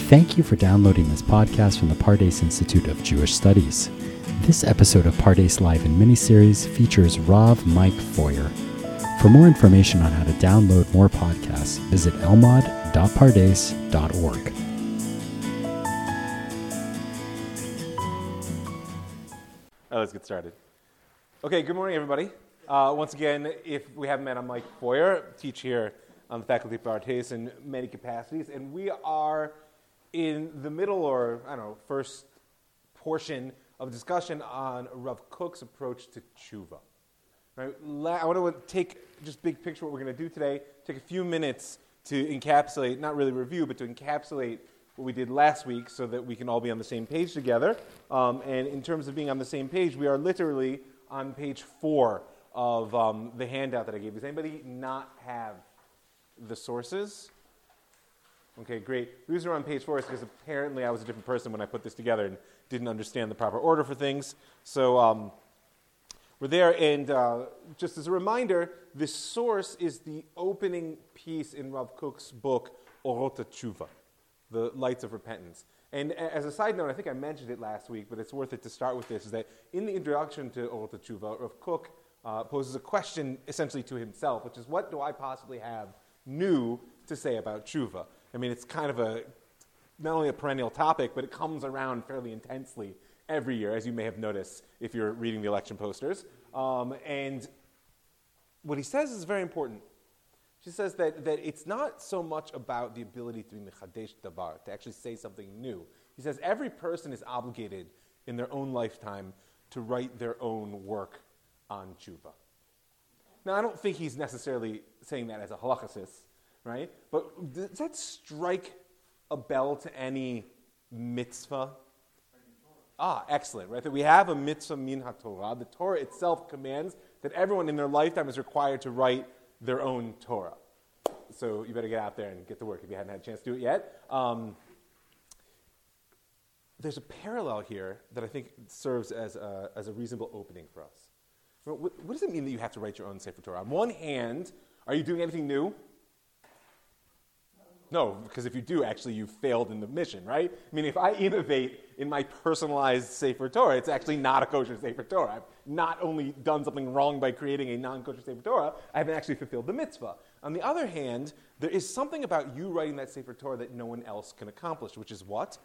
Thank you for downloading this podcast from the Pardes Institute of Jewish Studies. This episode of Pardes Live and miniseries features Rav Mike Feuer. For more information on how to download more podcasts, visit elmad.pardes.org. Let's get started. Okay, good morning, everybody. Once again, if we haven't met, I'm Mike Feuer, teach here on the faculty of Pardes in many capacities, and we are in the middle, or first portion of a discussion on Rav Kook's approach to tshuva. Right? I want to take just big picture what we're going to do today. Take a few minutes to encapsulate, not really review, but to encapsulate what we did last week so that we can all be on the same page together. And in terms of being on the same page, we are literally on page 4 of the handout that I gave. Does anybody not have the sources? Okay, great. The reason we're on page 4 is because apparently I was a different person when I put this together and didn't understand the proper order for things. So we're there, and just as a reminder, this source is the opening piece in Rav Kook's book, Orot HaTshuva, the Lights of Repentance. And as a side note, I think I mentioned it last week, but it's worth it to start with this, is that in the introduction to Orot HaTshuva, Rav Kook poses a question essentially to himself, which is, what do I possibly have new to say about tshuva? I mean, it's kind of not only a perennial topic, but it comes around fairly intensely every year, as you may have noticed if you're reading the election posters. And what he says is very important. She says that it's not so much about the ability to be mechadesh davar, to actually say something new. He says every person is obligated in their own lifetime to write their own work on tshuva. Now, I don't think he's necessarily saying that as a halachasis, right? But does that strike a bell to any mitzvah? Excellent, right? That we have a mitzvah min haTorah. The Torah itself commands that everyone in their lifetime is required to write their own Torah. So you better get out there and get to work if you haven't had a chance to do it yet. There's a parallel here that I think serves as a reasonable opening for us. What does it mean that you have to write your own Sefer Torah? On one hand, are you doing anything new? No, because if you do, actually, you failed in the mission, right? I mean, if I innovate in my personalized Sefer Torah, it's actually not a kosher Sefer Torah. I've not only done something wrong by creating a non-kosher Sefer Torah, I haven't actually fulfilled the mitzvah. On the other hand, there is something about you writing that Sefer Torah that no one else can accomplish, which is what?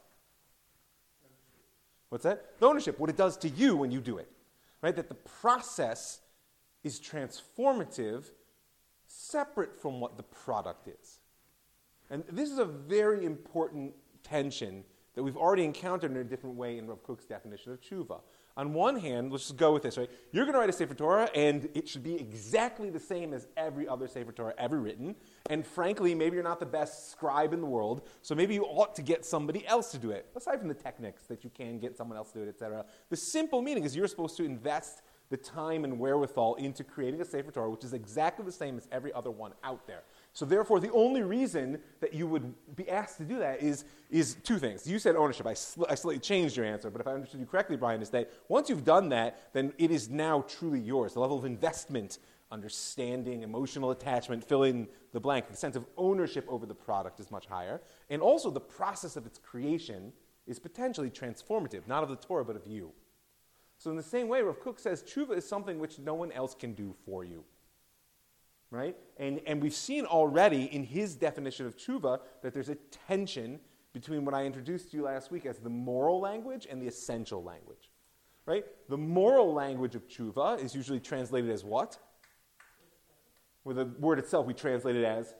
What's that? The ownership, what it does to you when you do it. Right? That the process is transformative, separate from what the product is. And this is a very important tension that we've already encountered in a different way in Rav Kook's definition of tshuva. On one hand, let's just go with this, right? You're going to write a Sefer Torah, and it should be exactly the same as every other Sefer Torah ever written. And frankly, maybe you're not the best scribe in the world, so maybe you ought to get somebody else to do it. Aside from the techniques that you can get someone else to do it, etc. The simple meaning is you're supposed to invest the time and wherewithal into creating a Sefer Torah, which is exactly the same as every other one out there. So therefore, the only reason that you would be asked to do that is two things. You said ownership. I slightly changed your answer, but if I understood you correctly, Brian, is that once you've done that, then it is now truly yours. The level of investment, understanding, emotional attachment, fill in the blank, the sense of ownership over the product is much higher. And also the process of its creation is potentially transformative, not of the Torah, but of you. So in the same way, Rav Kook says tshuva is something which no one else can do for you. Right? And we've seen already in his definition of tshuva that there's a tension between what I introduced to you last week as the moral language and the essential language. Right? The moral language of tshuva is usually translated as what? With the word itself, we translate it as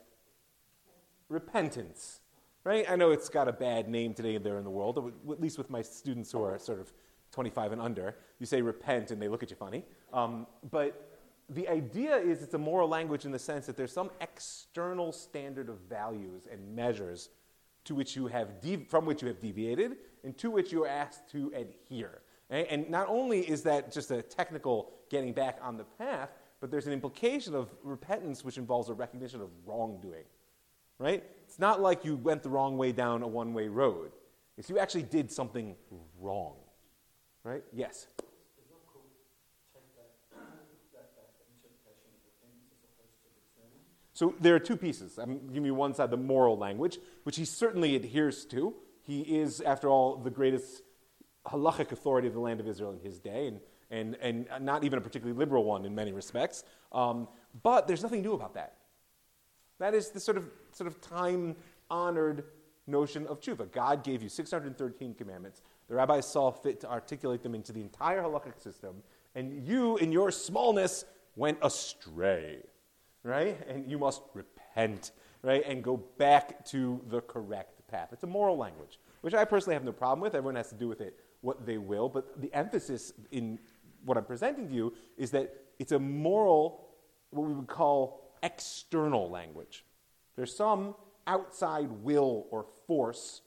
repentance. Right? I know it's got a bad name today and there in the world, at least with my students who are sort of 25 and under. You say repent and they look at you funny. But the idea is it's a moral language in the sense that there's some external standard of values and measures to which you have from which you have deviated and to which you are asked to adhere. And not only is that just a technical getting back on the path, but there's an implication of repentance which involves a recognition of wrongdoing. Right? It's not like you went the wrong way down a one-way road. It's you actually did something wrong. Right? Yes? So there are two pieces. I'm giving you one side, the moral language, which he certainly adheres to, He is, after all, the greatest halachic authority of the land of Israel in his day, and not even a particularly liberal one in many respects. But there's nothing new about that. That is the sort of time-honored notion of tshuva. God gave you 613 commandments. The rabbis saw fit to articulate them into the entire halachic system, and you, in your smallness, went astray, right? And you must repent, right? And go back to the correct path. It's a moral language, which I personally have no problem with. Everyone has to do with it what they will, but the emphasis in what I'm presenting to you is that it's a moral, what we would call external language. There's some outside will or force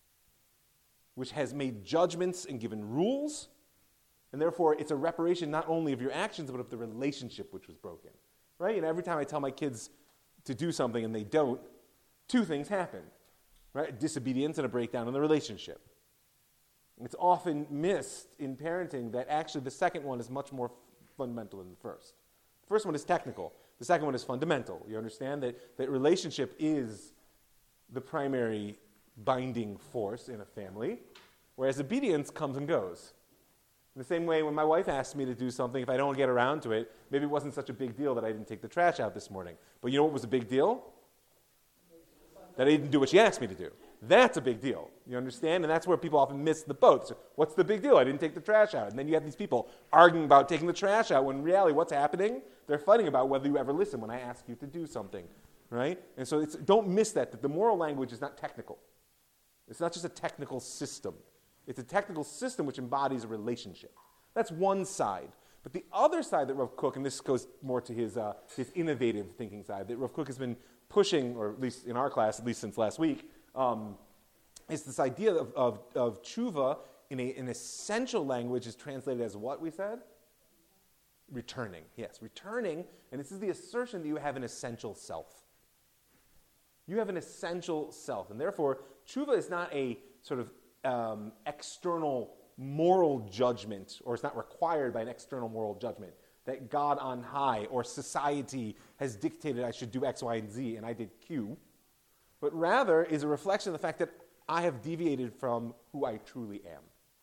which has made judgments and given rules, and therefore it's a reparation not only of your actions, but of the relationship which was broken. Right? And every time I tell my kids to do something and they don't, two things happen. Right? Disobedience and a breakdown in the relationship. It's often missed in parenting that actually the second one is much more fundamental than the first. The first one is technical. The second one is fundamental. You understand that relationship is the primary binding force in a family, whereas obedience comes and goes. In the same way, when my wife asks me to do something, if I don't get around to it, maybe it wasn't such a big deal that I didn't take the trash out this morning. But you know what was a big deal? That I didn't do what she asked me to do. That's a big deal. You understand? And that's where people often miss the boat. So what's the big deal? I didn't take the trash out. And then you have these people arguing about taking the trash out when in reality what's happening? They're fighting about whether you ever listen when I ask you to do something. Right? And so don't miss that the moral language is not technical. It's not just a technical system. It's a technical system which embodies a relationship. That's one side. But the other side that Rav Kook, and this goes more to his innovative thinking side, that Rav Kook has been pushing, or at least in our class, at least since last week, is this idea of tshuva in an essential language is translated as what we said? Returning. Yes, returning. And this is the assertion that you have an essential self. You have an essential self. And therefore, tshuva is not a sort of external moral judgment, or it's not required by an external moral judgment, that God on high or society has dictated I should do X, Y, and Z, and I did Q, but rather is a reflection of the fact that I have deviated from who I truly am.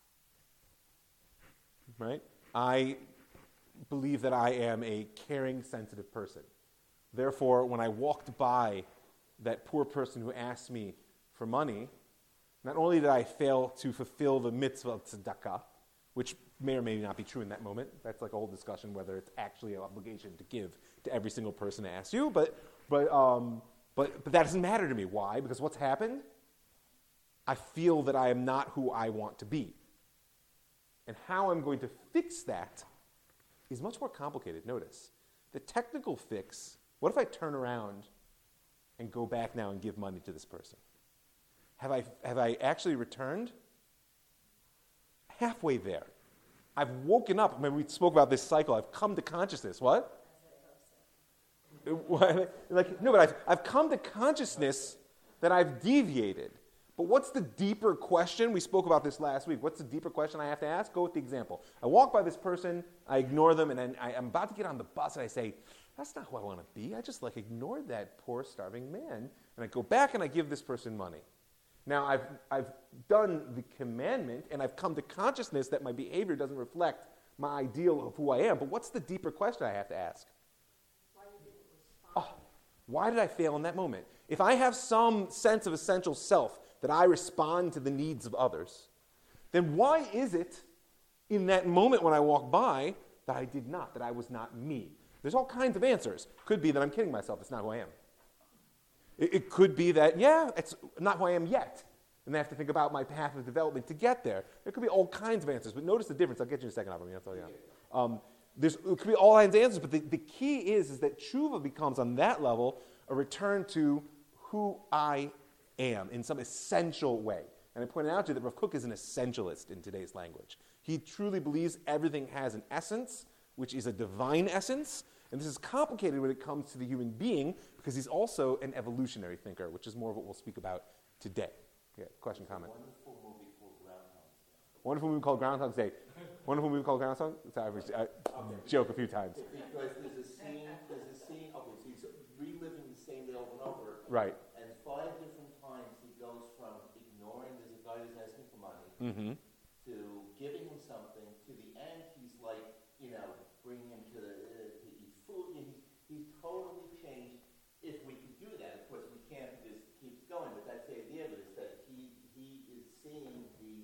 Right? I believe that I am a caring, sensitive person. Therefore, when I walked by that poor person who asked me for money, not only did I fail to fulfill the mitzvah of tzedakah, which may or may not be true in that moment. That's like a whole discussion whether it's actually an obligation to give to every single person who asks you. But that doesn't matter to me. Why? Because what's happened? I feel that I am not who I want to be. And how I'm going to fix that is much more complicated. Notice, the technical fix, what if I turn around and go back now and give money to this person? Have I actually returned? Halfway there. I've woken up. Remember, we spoke about this cycle. I've come to consciousness. What? I've come to consciousness that I've deviated. But what's the deeper question? We spoke about this last week. What's the deeper question I have to ask? Go with the example. I walk by this person, I ignore them, and then I'm about to get on the bus, and I say, that's not who I want to be. I just ignored that poor, starving man. And I go back and I give this person money. Now, I've done the commandment, and I've come to consciousness that my behavior doesn't reflect my ideal of who I am. But what's the deeper question I have to ask? Why did I fail in that moment? If I have some sense of essential self that I respond to the needs of others, then why is it in that moment when I walk by that I did not, that I was not me? There's all kinds of answers. Could be that I'm kidding myself. It's not who I am. It could be that, it's not who I am yet. And I have to think about my path of development to get there. There could be all kinds of answers. But notice the difference. I'll get you in a second, I'll tell you. It could be all kinds of answers, but the key is that tshuva becomes, on that level, a return to who I am in some essential way. And I pointed out to you that Rav Kook is an essentialist in today's language. He truly believes everything has an essence, which is a divine essence. And this is complicated when it comes to the human being because he's also an evolutionary thinker, which is more of what we'll speak about today. Yeah, question, comment? Wonderful movie called Groundhog Day. Wonderful movie called Groundhog Day. Wonderful movie called Groundhog Day? I joke a few times. Because there's a scene, okay, so he's reliving the same day over and over. Right. And 5 different times he goes from ignoring, there's a guy to giving him something. To the end, he's like, bringing him to eat food. He's totally changed. If we could do that, of course, we can't because it keeps going. But that's the idea of it, is that he is seeing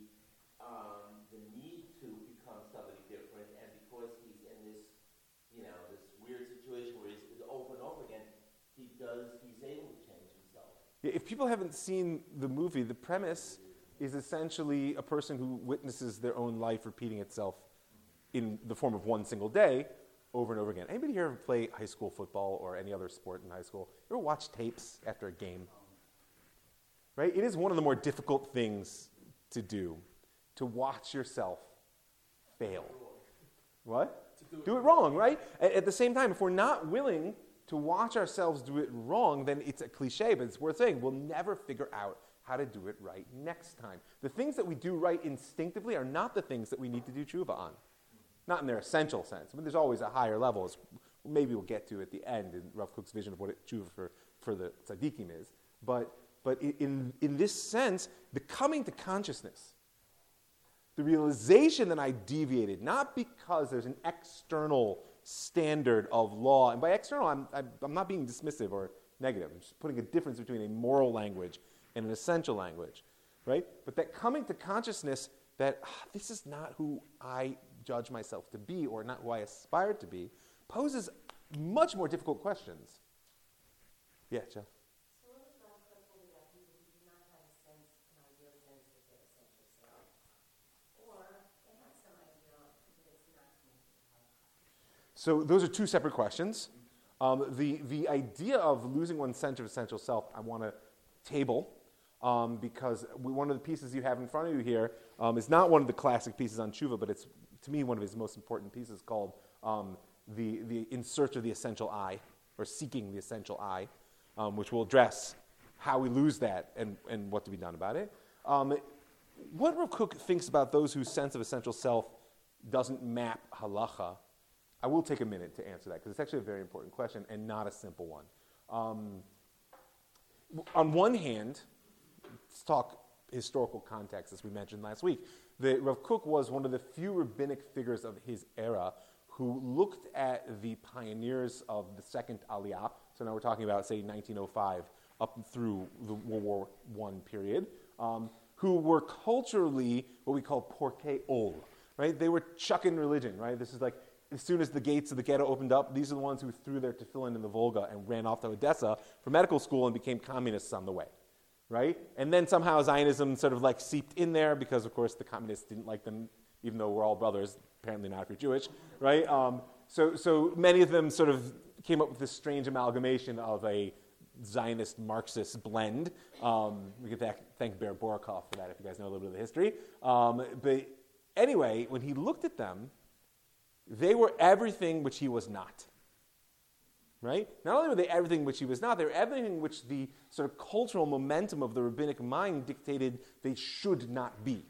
the need to become somebody different, and because he's in this, this weird situation where he's over and over again, he's able to change himself. Yeah, if people haven't seen the movie, the premise is essentially a person who witnesses their own life repeating itself in the form of one single day over and over again. Anybody here ever play high school football or any other sport in high school? You ever watch tapes after a game? Right? It is one of the more difficult things to do, to watch yourself fail. What? Do it wrong, right? At the same time, if we're not willing to watch ourselves do it wrong, then it's a cliche, but it's worth saying. We'll never figure out how to do it right next time. The things that we do right instinctively are not the things that we need to do tshuva on. Not in their essential sense. I mean, there's always a higher level, as maybe we'll get to at the end in Rav Kook's vision of what tshuva for the tzaddikim is. But in this sense, the coming to consciousness, the realization that I deviated, not because there's an external standard of law, and by external, I'm not being dismissive or negative. I'm just putting a difference between a moral language and an essential language, right? But that coming to consciousness that this is not who I judge myself to be or not who I aspire to be poses much more difficult questions. Yeah, Jeff? So what is Rav Kook holding about people who do not have an ideal sense of their essential self? Or they have some idea, but it's not connected to halacha? So those are two separate questions. The idea of losing one's sense of essential self, I want to table because one of the pieces you have in front of you here is not one of the classic pieces on tshuva, but it's, to me, one of his most important pieces called the In Search of the Essential I, or Seeking the Essential I, which will address how we lose that and what to be done about it. What Rav Kook thinks about those whose sense of essential self doesn't map halacha, I will take a minute to answer that, because it's actually a very important question and not a simple one. On one hand, let's talk historical context, as we mentioned last week. Rav Kook was one of the few rabbinic figures of his era who looked at the pioneers of the second Aliyah, so now we're talking about, say, 1905 up through the World War I period, who were culturally what we call porkei ol, right? They were chucking religion, right? This is like, as soon as the gates of the ghetto opened up, these are the ones who threw their tefillin in the Volga and ran off to Odessa for medical school and became communists on the way, right? And then somehow Zionism sort of like seeped in there because, of course, the communists didn't like them, even though we're all brothers, apparently not if you're Jewish, right? So many of them sort of came up with this strange amalgamation of a Zionist Marxist blend. We could thank Ber Borakov for that if you guys know a little bit of the history. But anyway, when he looked at them, they were everything which he was not. Right? Not only were they everything which he was not, they were everything which the sort of cultural momentum of the rabbinic mind dictated they should not be.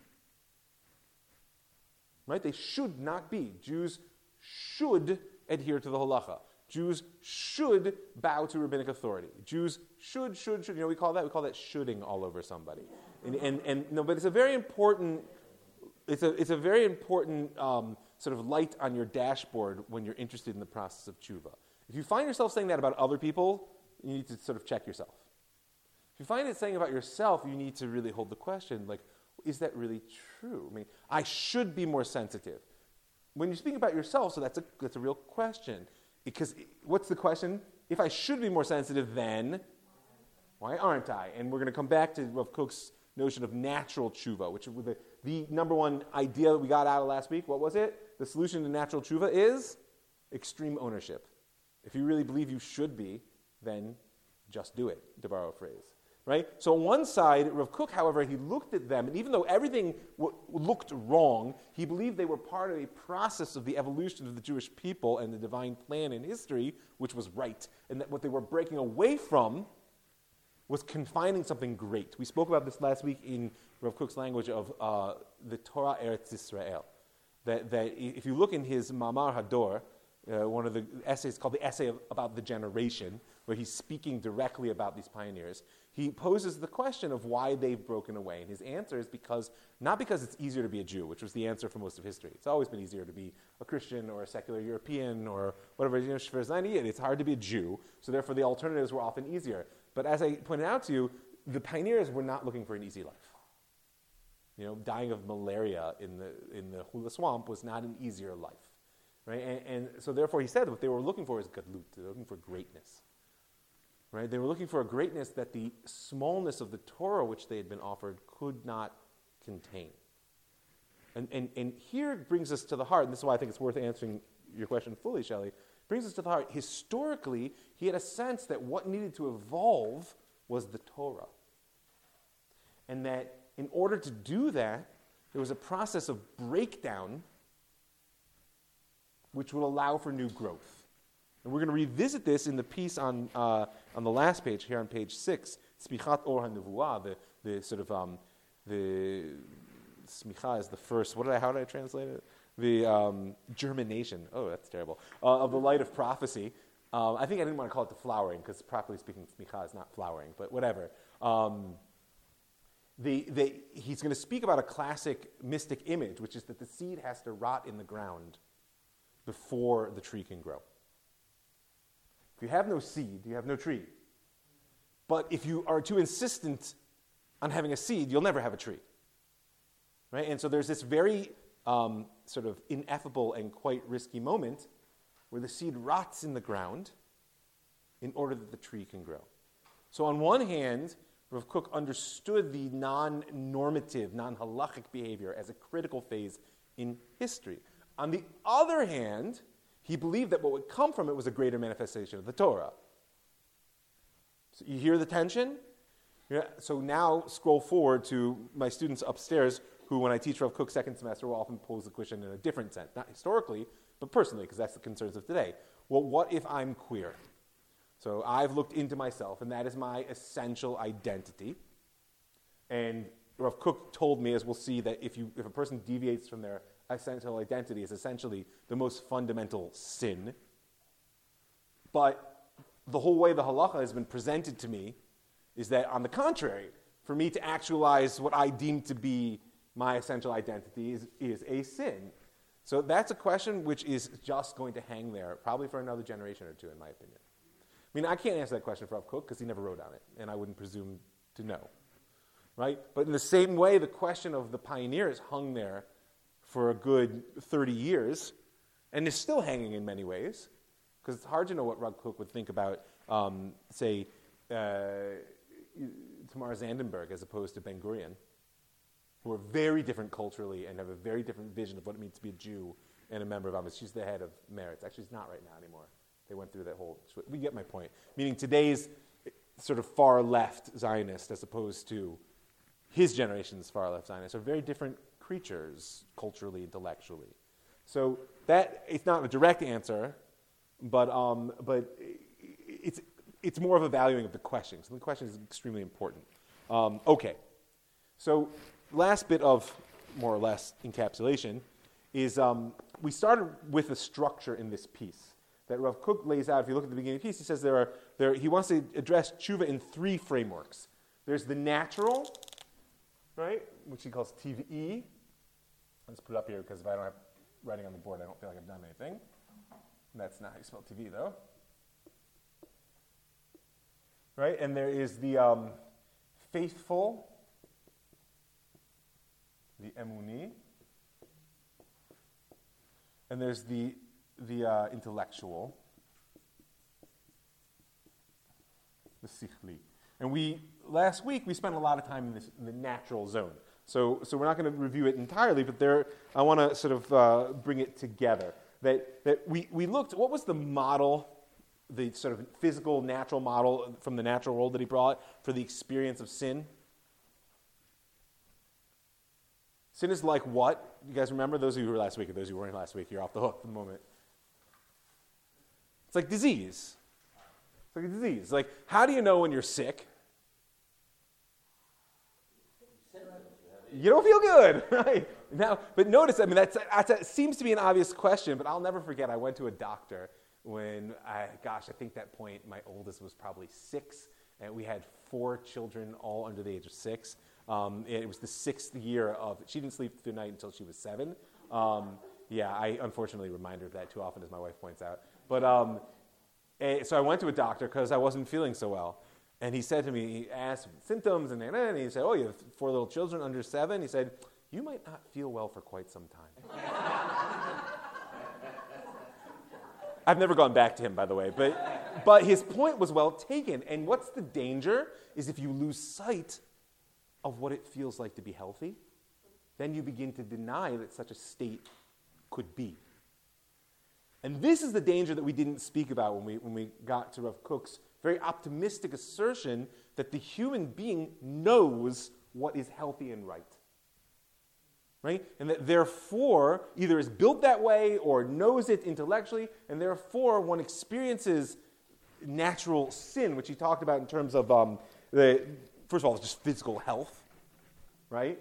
Right? They should not be. Jews should adhere to the halacha. Jews should bow to rabbinic authority. Jews should. You know, we call that shoulding all over somebody. And no, but it's a very important. It's a very important sort of light on your dashboard when you're interested in the process of tshuva. If you find yourself saying that about other people, you need to sort of check yourself. If you find it saying about yourself, you need to really hold the question, like, is that really true? I mean, I should be more sensitive. When you're speaking about yourself, so that's a real question. Because what's the question? If I should be more sensitive, then why aren't I? And we're going to come back to Rav Kook's notion of natural tshuva, which was the number one idea that we got out of last week. What was it? The solution to natural tshuva is extreme ownership. If you really believe you should be, then just do it, to borrow a phrase. Right? So on one side, Rav Kook, however, he looked at them, and even though everything looked wrong, he believed they were part of a process of the evolution of the Jewish people and the divine plan in history, which was right, and that what they were breaking away from was confining something great. We spoke about this last week in Rav Kook's language of the Torah Eretz Yisrael. That if you look in his Mamar Hador, one of the essays called the Essay about the Generation, where he's speaking directly about these pioneers, he poses the question of why they've broken away. And his answer is not because it's easier to be a Jew, which was the answer for most of history. It's always been easier to be a Christian or a secular European or whatever. It's hard to be a Jew, so therefore the alternatives were often easier. But as I pointed out to you, the pioneers were not looking for an easy life. Dying of malaria in the Hula Swamp was not an easier life. Right? And so therefore he said what they were looking for is gadlut. They were looking for greatness. Right? They were looking for a greatness that the smallness of the Torah which they had been offered could not contain. And here it brings us to the heart, and this is why I think it's worth answering your question fully, Shelley. Brings us to the heart. Historically, he had a sense that what needed to evolve was the Torah. And that in order to do that, there was a process of breakdown which would allow for new growth. And we're going to revisit this in the piece on the last page, here on page 6, Smichat Or HaNevuah, the sort of, the Smicha is the first, how did I translate it? The germination, that's terrible, of the light of prophecy. I think I didn't want to call it the flowering, because properly speaking, Smicha is not flowering, but whatever. He's going to speak about a classic mystic image, which is that the seed has to rot in the ground before the tree can grow. If you have no seed, you have no tree. But if you are too insistent on having a seed, you'll never have a tree. Right? And so there's this very sort of ineffable and quite risky moment where the seed rots in the ground in order that the tree can grow. So on one hand, Rav Kook understood the non-normative, non-halachic behavior as a critical phase in history. On the other hand, he believed that what would come from it was a greater manifestation of the Torah. So you hear the tension? Yeah. So now scroll forward to my students upstairs who, when I teach Rav Kook second semester, will often pose the question in a different sense. Not historically, but personally, because that's the concerns of today. Well, what if I'm queer? So I've looked into myself, and that is my essential identity. And Rav Kook told me, as we'll see, that if a person deviates from their essential identity, is essentially the most fundamental sin. But the whole way the halacha has been presented to me is that, on the contrary, for me to actualize what I deem to be my essential identity is a sin. So that's a question which is just going to hang there, probably for another generation or two, in my opinion. I mean, I can't answer that question for Rav Kook because he never wrote on it, and I wouldn't presume to know. Right? But in the same way, the question of the pioneers hung there for a good 30 years, and is still hanging in many ways, because it's hard to know what Rav Kook would think about, say, Tamar Zandenberg as opposed to Ben Gurion, who are very different culturally and have a very different vision of what it means to be a Jew and a member of Amos. She's the head of Meretz. Actually, she's not right now anymore. They went through that whole... We get my point. Meaning today's sort of far-left Zionist as opposed to his generation's far-left Zionists are very different creatures, culturally, intellectually. So that, it's not a direct answer, but it's more of a valuing of the question. So the question is extremely important. Okay. So last bit of, more or less, encapsulation is we started with a structure in this piece that Rav Kook lays out. If you look at the beginning of the piece, he says he wants to address tshuva in 3 frameworks. There's the natural, right, which he calls TVE. Let's put it up here because if I don't have writing on the board, I don't feel like I've done anything. That's not how you spell TV, though. Right, and there is the faithful, the emuni, and there's the intellectual, the sichli. And last week we spent a lot of time in the natural zone. So we're not going to review it entirely, but I want to sort of bring it together. That we looked, what was the model, the sort of physical, natural model from the natural world that he brought for the experience of sin? Sin is like what? You guys remember? Those of you who were last week, or those who weren't last week, you're off the hook for the moment. It's like disease. It's like a disease. Like, how do you know when you're sick? You don't feel good, right? Now, but notice, I mean, that seems to be an obvious question, but I'll never forget, I went to a doctor when, I think that point, my oldest was probably 6, and we had 4 children, all under the age of 6. It was the 6th year of, she didn't sleep through the night until she was 7. I unfortunately remind her of that too often, as my wife points out. But so I went to a doctor because I wasn't feeling so well. And he said to me, he asked symptoms, and he said, oh, you have 4 little children under 7? He said, you might not feel well for quite some time. I've never gone back to him, by the way, but his point was well taken. And what's the danger is if you lose sight of what it feels like to be healthy, then you begin to deny that such a state could be. And this is the danger that we didn't speak about when we got to Rav Kook's very optimistic assertion that the human being knows what is healthy and right. Right? And that therefore either is built that way or knows it intellectually, and therefore one experiences natural sin, which he talked about in terms of first of all, just physical health, right?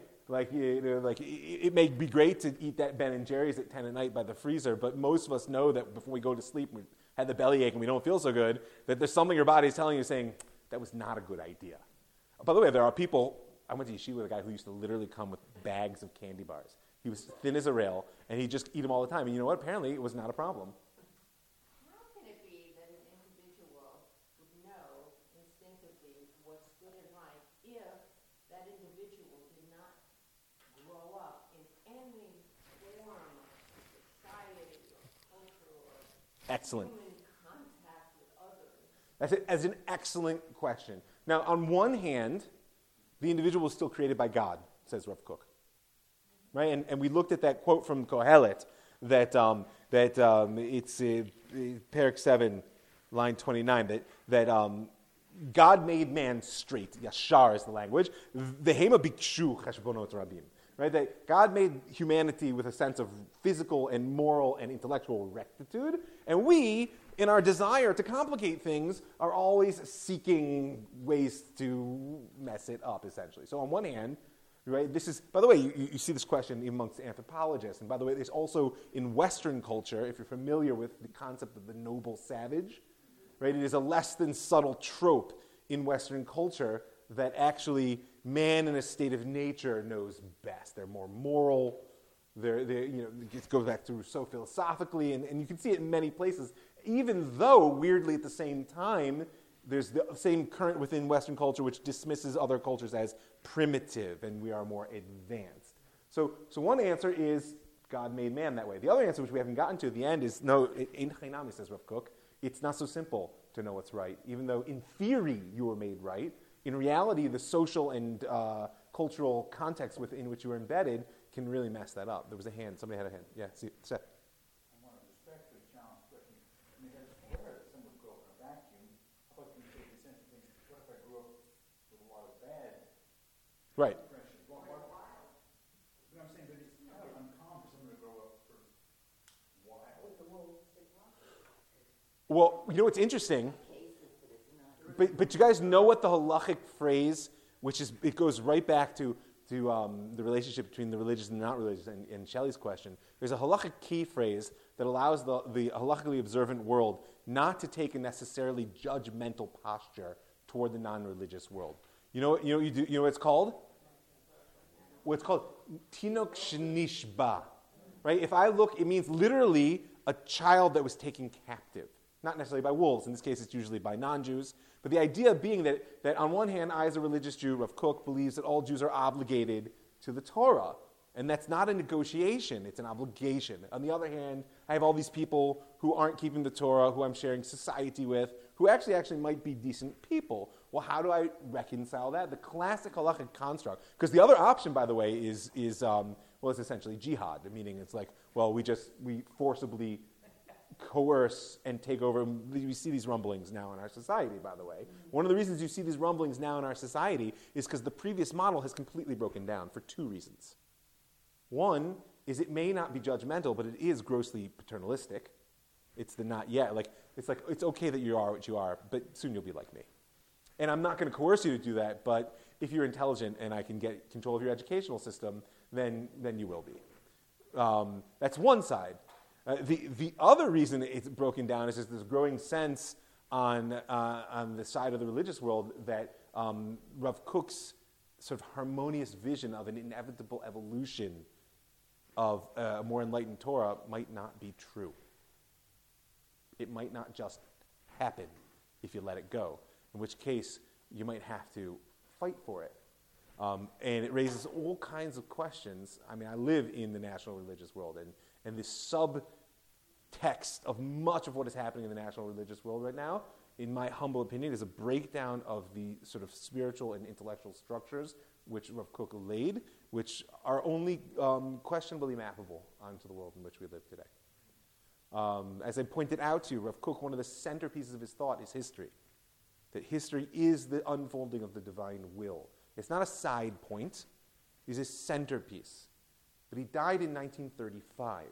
It may be great to eat that Ben & Jerry's at 10 at night by the freezer, but most of us know that before we go to sleep, we had the bellyache and we don't feel so good, that there's something your body is telling you saying, that was not a good idea. By the way, there are people, I went to yeshiva with a guy who used to literally come with bags of candy bars. He was thin as a rail, and he'd just eat them all the time. And you know what? Apparently, it was not a problem. How can it be that an individual would know instinctively what's good and right if that individual did not grow up in any form of society or culture or Excellent. human contact with others? That's an excellent question. Now, on one hand, the individual is still created by God, says Rav Kook. Right? And we looked at that quote from Kohelet, that it's Perek 7, line 29, that God made man straight. Yashar is the language. Vehema bikshu cheshbonot rabim. Right? That God made humanity with a sense of physical and moral and intellectual rectitude, and we, in our desire to complicate things, are always seeking ways to mess it up, essentially. So on one hand, right, this is, by the way, you see this question amongst anthropologists, and by the way, there's also in Western culture, if you're familiar with the concept of the noble savage, right, it is a less than subtle trope in Western culture that actually man in a state of nature knows best. They're more moral. It goes back to Rousseau philosophically, and you can see it in many places, even though, weirdly, at the same time, there's the same current within Western culture which dismisses other cultures as primitive, and we are more advanced. So one answer is God made man that way. The other answer, which we haven't gotten to at the end, is no, in Chainami, says Rav Kook, it's not so simple to know what's right. Even though in theory you were made right, in reality the social and cultural context within which you were embedded can really mess that up. There was a hand. Somebody had a hand. Yeah, see, Seth. I want to respectfully challenge the question. I mean, as aware that someone would grow up in a vacuum, how about you take the sense of things, what if I grew up with a lot of bad Right. impressions? What I'm saying, but it's kind of uncommon for someone to grow up sort of wild. Well, you know what's interesting? But you guys know what the halachic phrase, which is, it goes right back to the relationship between the religious and the not religious, and Shelley's question. There's a halachic key phrase that allows the halachically observant world not to take a necessarily judgmental posture toward the non-religious world. You know what it's called? Well, it's called tinok shenishba. Right? If I look, it means literally a child that was taken captive. Not necessarily by wolves. In this case, it's usually by non-Jews. But the idea being that on one hand, I as a religious Jew, Rav Kook, believes that all Jews are obligated to the Torah. And that's not a negotiation, it's an obligation. On the other hand, I have all these people who aren't keeping the Torah, who I'm sharing society with, who actually might be decent people. Well, how do I reconcile that? The classic halachic construct. Because the other option, by the way, is it's essentially jihad. Meaning it's like, well, we forcibly coerce and take over. We see these rumblings now in our society, by the way. One of the reasons you see these rumblings now in our society is because the previous model has completely broken down for 2 reasons. One is it may not be judgmental, but it is grossly paternalistic. It's the not yet. It's okay that you are what you are, but soon you'll be like me. And I'm not going to coerce you to do that, but if you're intelligent and I can get control of your educational system, then you will be. That's one side. The other reason it's broken down is just this growing sense on the side of the religious world that Rav Kook's sort of harmonious vision of an inevitable evolution of a more enlightened Torah might not be true. It might not just happen if you let it go, in which case you might have to fight for it. And it raises all kinds of questions. I mean, I live in the national religious world, and this subtext of much of what is happening in the national religious world right now, in my humble opinion, is a breakdown of the sort of spiritual and intellectual structures which Rav Kook laid, which are only questionably mappable onto the world in which we live today. As I pointed out to you, Rav Kook, one of the centerpieces of his thought is history. That history is the unfolding of the divine will. It's not a side point. It's a centerpiece. But he died in 1935.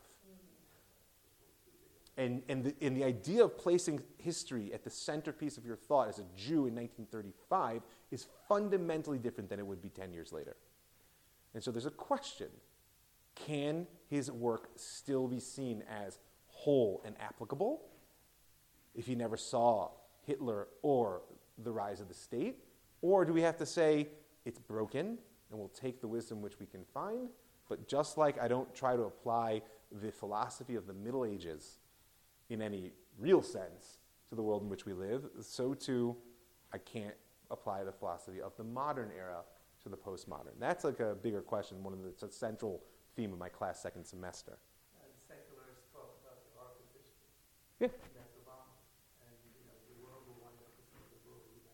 And the idea of placing history at the centerpiece of your thought as a Jew in 1935 is fundamentally different than it would be 10 years later. And so there's a question. Can his work still be seen as whole and applicable if he never saw Hitler or the rise of the state? Or do we have to say it's broken and we'll take the wisdom which we can find, but just like I don't try to apply the philosophy of the Middle Ages in any real sense to the world in which we live, so too I can't apply the philosophy of the modern era to the postmodern. That's like a bigger question, one of the central theme of my class second semester. The secularists talk about the arc of history. Yeah. And that's Obama. And the world will wind up as the world we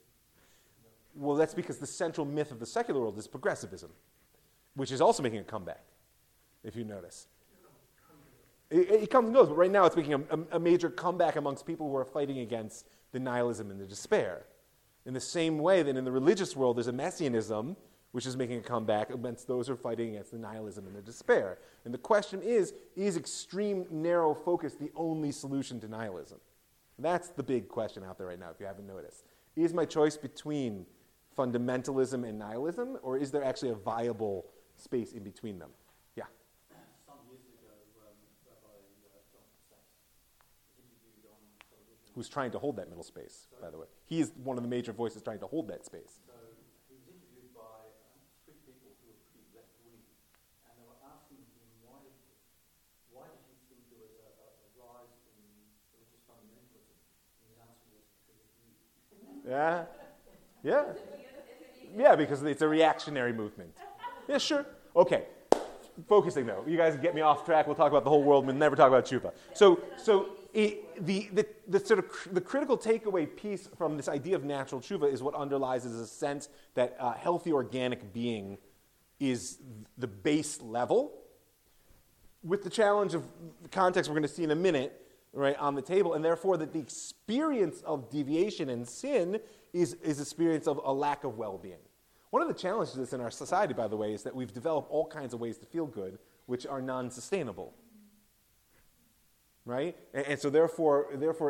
like. Well, that's because the central myth of the secular world is progressivism, which is also making a comeback, if you notice. It comes and goes, but right now it's making a major comeback amongst people who are fighting against the nihilism and the despair. In the same way that in the religious world there's a messianism, which is making a comeback against those who are fighting against the nihilism and the despair. And the question is extreme narrow focus the only solution to nihilism? That's the big question out there right now, if you haven't noticed. Is my choice between fundamentalism and nihilism, or is there actually a viable space in between them? Yeah? Some years ago, Rabbi John Sachs was interviewed on television. Who's trying to hold that middle space, by the way. He is one of the major voices trying to hold that space. So he was interviewed by three people who were pretty left-wing, and they were asking him, why did you think there was a rise in religious fundamentalism? And his answer was, because of you. Yeah? Yeah. Yeah, because it's a reactionary movement. Yeah, sure. Okay. Focusing, though. You guys get me off track. We'll talk about the whole world. We'll never talk about tshuva. So the sort of the critical takeaway piece from this idea of natural tshuva is what underlies is a sense that healthy organic being is the base level, with the challenge of the context we're going to see in a minute, right, on the table, and therefore that the experience of deviation and sin is experience of a lack of well-being. One of the challenges in our society, by the way, is that we've developed all kinds of ways to feel good, which are non-sustainable. Right? And so therefore,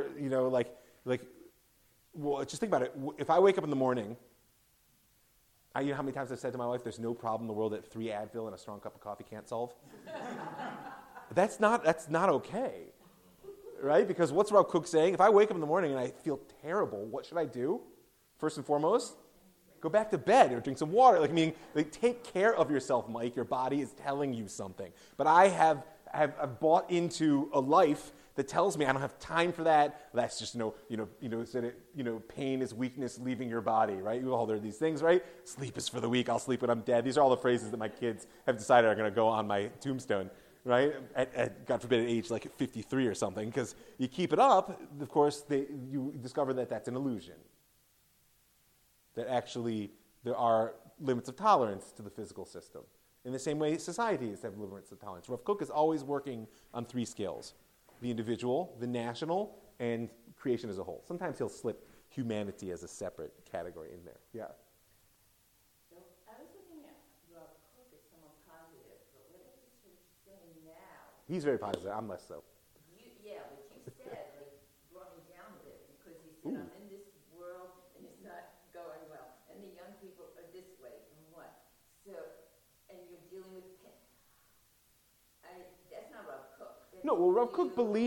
well, just think about it. If I wake up in the morning, you know how many times I've said to my wife, there's no problem in the world that 3 Advil and a strong cup of coffee can't solve? That's not okay. Right? Because what's Rav Kook saying? If I wake up in the morning and I feel terrible, what should I do? First and foremost, go back to bed or drink some water. Take care of yourself, Mike. Your body is telling you something. But I have bought into a life that tells me I don't have time for that. That's just pain is weakness leaving your body, right? You all heard these things, right? Sleep is for the weak. I'll sleep when I'm dead. These are all the phrases that my kids have decided are going to go on my tombstone, right? At God forbid, at age like 53 or something, because you keep it up, of course, you discover that that's an illusion. That actually there are limits of tolerance to the physical system. In the same way, societies have limits of tolerance. Rav Kook is always working on 3 scales: the individual, the national, and creation as a whole. Sometimes he'll slip humanity as a separate category in there. Yeah. So I was looking at Rav Kook as someone positive, but what is he saying now? He's very positive. I'm less so. What you said brought me down a bit, because he said, I'm in this world and it's not going well, and the young people are this way and what. So, and you're dealing with pain. That's not Rav Kook. No, well, Rav Kook believes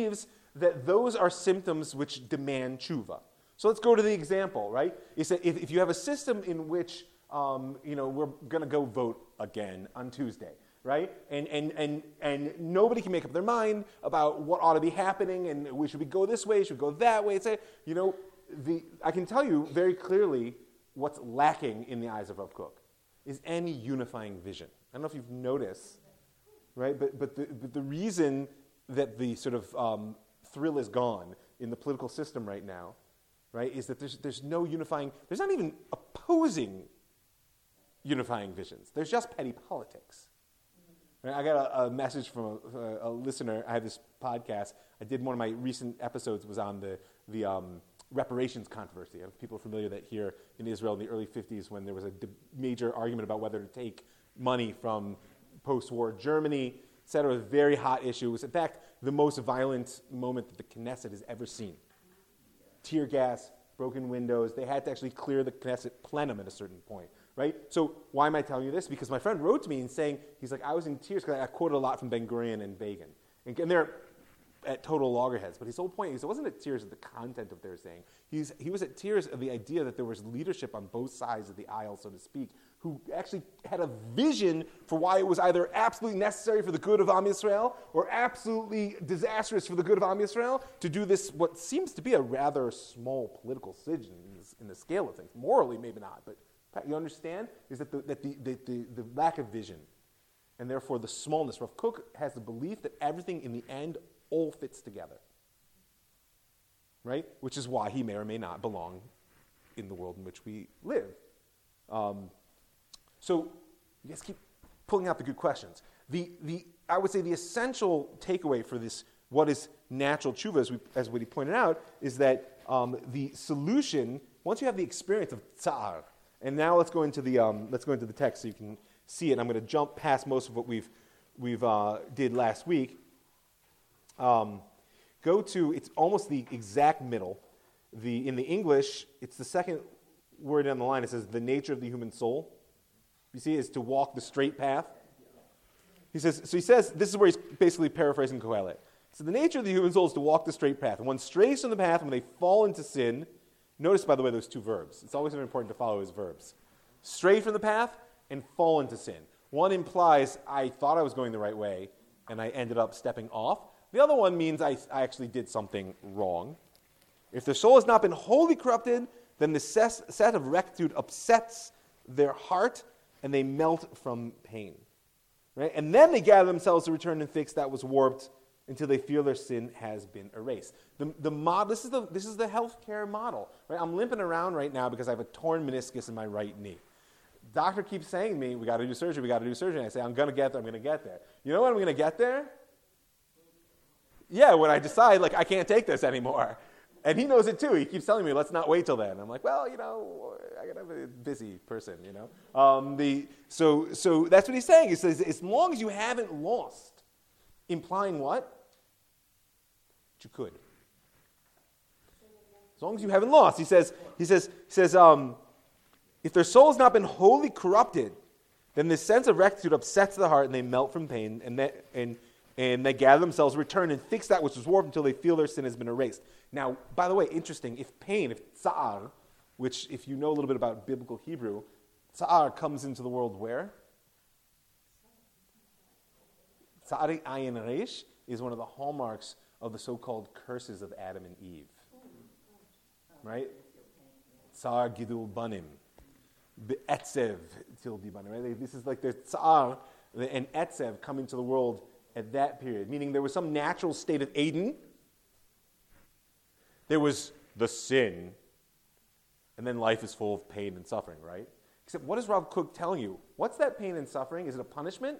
that those are symptoms which demand tshuva. So let's go to the example, right? Is that if you have a system in which we're going to go vote again on Tuesday, right? And nobody can make up their mind about what ought to be happening, and should we go this way, should we go that way? I can tell you very clearly what's lacking in the eyes of Rav Kook is any unifying vision. I don't know if you've noticed, right? But the reason that the sort of thrill is gone in the political system right now, right, is that there's no unifying, there's not even opposing unifying visions. There's just petty politics. Right? I got a message from a listener. I had this podcast. I did one of my recent episodes was on the reparations controversy. I don't know if people are familiar that here in Israel in the early 50s when there was a major argument about whether to take money from post-war Germany, et cetera, a very hot issue. It was, in fact, the most violent moment that the Knesset has ever seen. Tear gas, broken windows. They had to actually clear the Knesset plenum at a certain point, right? So why am I telling you this? Because my friend wrote to me and saying, he's like, I was in tears because I quoted a lot from Ben Gurion and Begin. And they're at total loggerheads. But his whole point is it wasn't at tears of the content of their saying. He was at tears of the idea that there was leadership on both sides of the aisle, so to speak, who actually had a vision for why it was either absolutely necessary for the good of Am Yisrael or absolutely disastrous for the good of Am Yisrael to do this, what seems to be a rather small political decision in the scale of things. Morally, maybe not, but you understand? Is that the lack of vision and therefore the smallness. Rav Kook has the belief that everything in the end all fits together, right? Which is why he may or may not belong in the world in which we live. So you guys keep pulling out the good questions. I would say the essential takeaway for this, what is natural tshuva, as what he pointed out, is that the solution, once you have the experience of tsar, and now let's go into the text so you can see it. I'm going to jump past most of what we've did last week. Go to, it's almost the exact middle. In the English, it's the second word on the line. It says, the nature of the human soul. You see, is to walk the straight path. He says, this is where he's basically paraphrasing Kohelet. So the nature of the human soul is to walk the straight path. And one strays from the path when they fall into sin. Notice, by the way, those two verbs. It's always very important to follow his verbs. Stray from the path and fall into sin. One implies, I thought I was going the right way, and I ended up stepping off. The other one means I actually did something wrong. If their soul has not been wholly corrupted, then the set of rectitude upsets their heart, and they melt from pain. Right? And then they gather themselves to return and fix that was warped until they feel their sin has been erased. This is the healthcare model. Right? I'm limping around right now because I have a torn meniscus in my right knee. Doctor keeps saying to me, we got to do surgery, we got to do surgery. And I say, I'm going to get there. You know when I'm going to get there? Yeah, when I decide, I can't take this anymore. And he knows it too. He keeps telling me, let's not wait till then. I'm like, well, I got to have a busy person, So that's what he's saying. He says, as long as you haven't lost, implying what? That you could. As long as you haven't lost. He says, if their soul has not been wholly corrupted, then this sense of rectitude upsets the heart and they melt from pain and they gather themselves, return, and fix that which was warped until they feel their sin has been erased. Now, by the way, interesting, if tsa'ar, which if you know a little bit about biblical Hebrew, tsa'ar comes into the world where? Tsa'ari ayin reish is one of the hallmarks of the so-called curses of Adam and Eve. Right? Tsa'ar gidul banim. Be'etzev til dibanim. Right? This is like the tsa'ar and etzev coming to the world at that period, meaning there was some natural state of Eden, there was the sin, and then life is full of pain and suffering, right? Except what is Rav Kook telling you? What's that pain and suffering? Is it a punishment?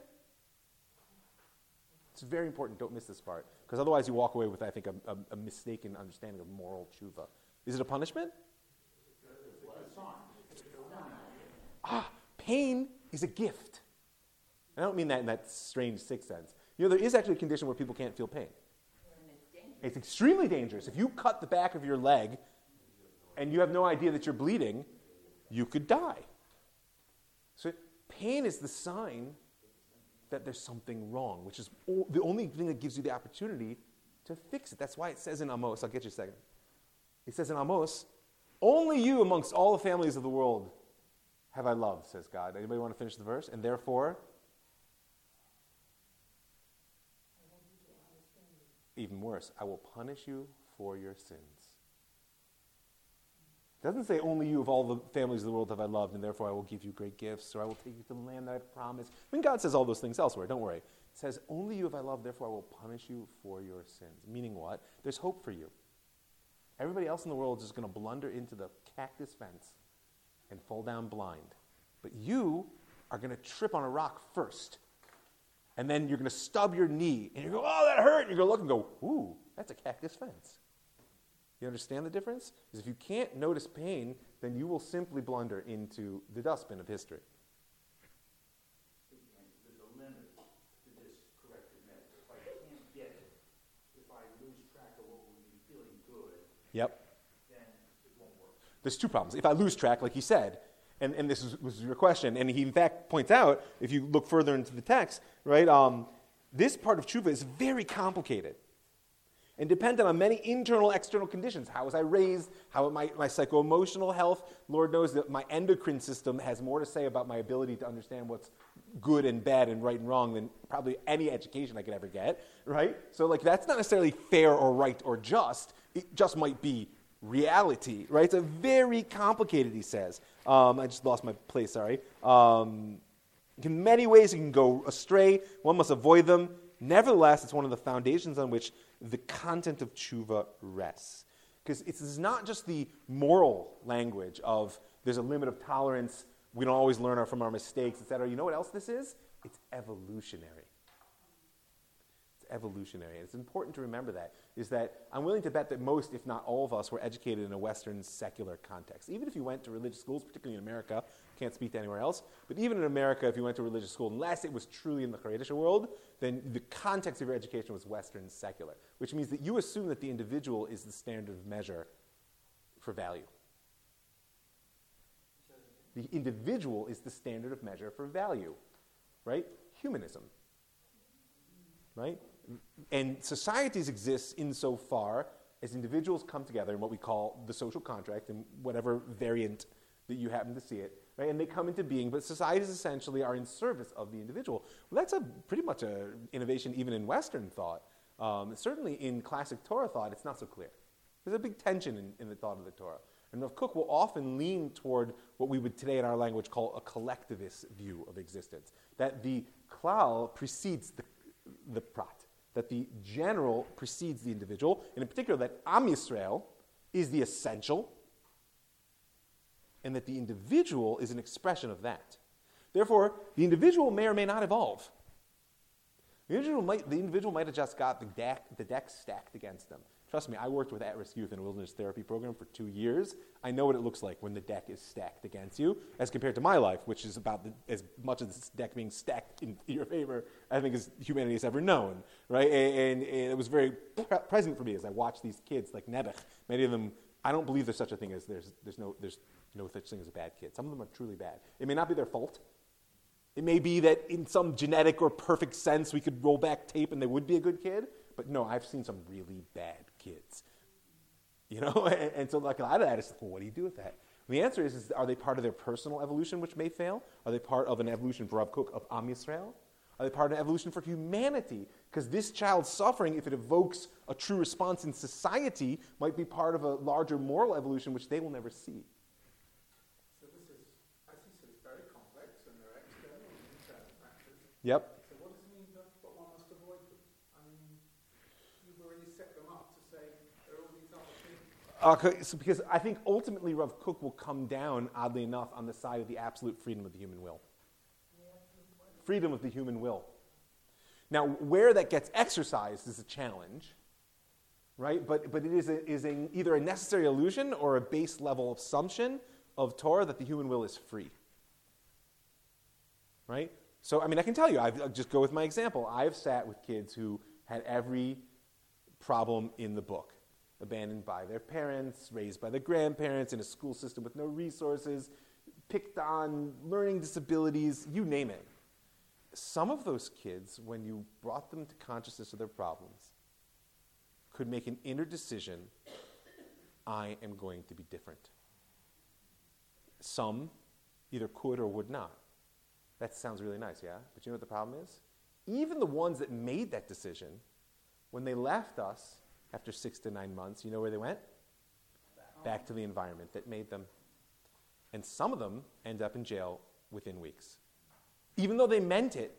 It's very important, don't miss this part, because otherwise you walk away with, I think, a mistaken understanding of moral tshuva. Is it a punishment? Pain is a gift. I don't mean that in that strange sixth sense. There is actually a condition where people can't feel pain. It's extremely dangerous. If you cut the back of your leg and you have no idea that you're bleeding, you could die. So pain is the sign that there's something wrong, which is the only thing that gives you the opportunity to fix it. That's why it says in Amos, I'll get you a second. It says in Amos, only you amongst all the families of the world have I loved, says God. Anybody want to finish the verse? And therefore, even worse, I will punish you for your sins. It doesn't say only you of all the families of the world have I loved, and therefore I will give you great gifts, or I will take you to the land that I promised. I mean, God says all those things elsewhere, don't worry. It says, only you have I loved, therefore I will punish you for your sins. Meaning what? There's hope for you. Everybody else in the world is just going to blunder into the cactus fence and fall down blind. But you are going to trip on a rock first. And then you're going to stub your knee. And you go, oh, that hurt. And you're going to look and go, ooh, that's a cactus fence. You understand the difference? Because if you can't notice pain, then you will simply blunder into the dustbin of history. There's a limit to this corrective measure. If I can't get it, if I lose track of what would be feeling good, Yep. then it won't work. There's two problems. If I lose track, like he said, and this was your question, and he in fact points out, if you look further into the text, right, this part of tshuva is very complicated and dependent on many internal, external conditions. How was I raised? How my psycho-emotional health? Lord knows that my endocrine system has more to say about my ability to understand what's good and bad and right and wrong than probably any education I could ever get, right? So like that's not necessarily fair or right or just. It just might be reality, right? It's a very complicated, he says. I just lost my place, sorry. In many ways you can go astray. One must avoid them. Nevertheless, it's one of the foundations on which the content of tshuva rests. Because it's not just the moral language of there's a limit of tolerance, we don't always learn from our mistakes, etc. You know what else this is? It's evolutionary. Evolutionary. And it's important to remember that, is that I'm willing to bet that most, if not all of us, were educated in a Western secular context. Even if you went to religious schools, particularly in America, can't speak to anywhere else, but even in America, if you went to a religious school, unless it was truly in the Haredisha world, then the context of your education was Western secular, which means that you assume that the individual is the standard of measure for value. The individual is the standard of measure for value, right? Humanism, right? And societies exist insofar as individuals come together in what we call the social contract, and whatever variant that you happen to see it, right? And they come into being, but societies essentially are in service of the individual. Well, that's pretty much an innovation even in Western thought. Certainly in classic Torah thought, it's not so clear. There's a big tension in the thought of the Torah. And Rav Kook will often lean toward what we would today in our language call a collectivist view of existence, that the klal precedes the prat, that the general precedes the individual, and in particular that Am Yisrael is the essential, and that the individual is an expression of that. Therefore, the individual may or may not evolve. The individual might have just got the deck stacked against them. Trust me, I worked with at-risk youth in a wilderness therapy program for 2 years. I know what it looks like when the deck is stacked against you, as compared to my life, which is about as much of this deck being stacked in your favor, I think, as humanity has ever known, right? And it was very present for me as I watched these kids, like Nebuch. Many of them, I don't believe there's such a thing as there's no such thing as a bad kid. Some of them are truly bad. It may not be their fault. It may be that in some genetic or perfect sense we could roll back tape and they would be a good kid. But no, I've seen some really bad kids. You know? And so like a lot of that is, well, what do you do with that? And the answer is, are they part of their personal evolution, which may fail? Are they part of an evolution for Rav Kook of Am Yisrael? Are they part of an evolution for humanity? Because this child's suffering, if it evokes a true response in society, might be part of a larger moral evolution which they will never see. So this is, as you said, it's very complex, and there are external and internal factors. Yep. So what does it mean that one must avoid them? I mean, you've already set them up to say there are all these other things. Okay, so because I think ultimately Rav Kook will come down, oddly enough, on the side of the absolute freedom of the human will. Freedom of the human will. Now, where that gets exercised is a challenge, right? But it is either a necessary illusion or a base level assumption of Torah that the human will is free, right? So, I mean, I can tell you, I'll just go with my example. I've sat with kids who had every problem in the book. Abandoned by their parents, raised by their grandparents, in a school system with no resources, picked on, learning disabilities, you name it. Some of those kids, when you brought them to consciousness of their problems, could make an inner decision, I am going to be different. Some either could or would not. That sounds really nice, yeah? But you know what the problem is? Even the ones that made that decision, when they left us after 6 to 9 months, you know where they went? Back to the environment that made them. And some of them end up in jail within weeks. Even though they meant it.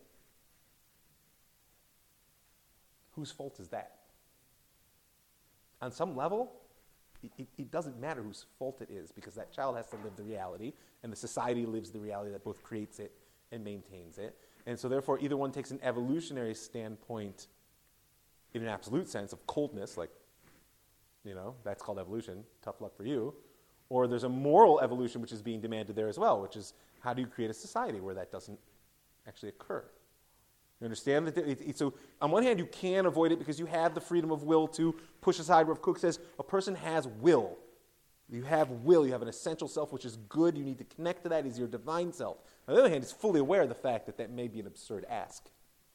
Whose fault is that? On some level, it doesn't matter whose fault it is, because that child has to live the reality, and the society lives the reality that both creates it and maintains it. And so therefore, either one takes an evolutionary standpoint in an absolute sense of coldness, like, that's called evolution, tough luck for you, or there's a moral evolution which is being demanded there as well, which is how do you create a society where that doesn't actually occur? You understand that? So on one hand, you can avoid it because you have the freedom of will to push aside. Rav Kook says a person has will. You have will. You have an essential self which is good. You need to connect to that. Is your divine self. On the other hand, he's fully aware of the fact that that may be an absurd ask.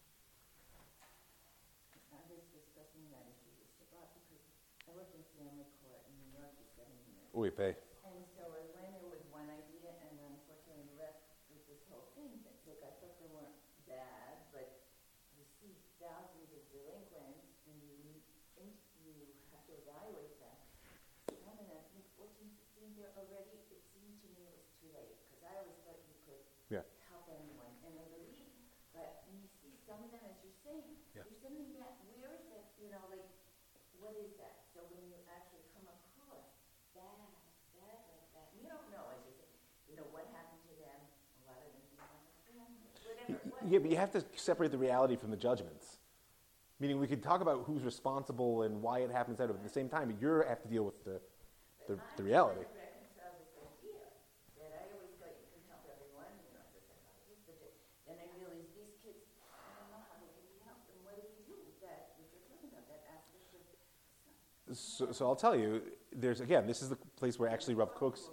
I was discussing that issue with Shabbat because I worked in family court in New York for 7 years. Oui, pay. And so I went in with one idea, and unfortunately left with this whole thing. Look, I thought they weren't bad, but you see thousands of delinquents, and you have to evaluate them. And I think 14, 15, they're already, it seemed to me it was too late, because I always thought you could help anyone, and I believe, but when you see some of them, as you're saying, there's something that, where is that, what is that? So when you actually come across bad like that, you don't know, as you say, what happened to them, a lot of them didn't have a family, whatever. Yeah, but you have to separate the reality from the judgments. Meaning we could talk about who's responsible and why it happens, but at the same time, you have to deal with the reality. I'm trying to reconcile this idea that I always thought you could help everyone, as a psychologist, but then I realized these kids, I don't know how they can be helped, and what do you do with that, what you're talking about, that aspect of So I'll tell you, this is the place where actually Rav Kook's...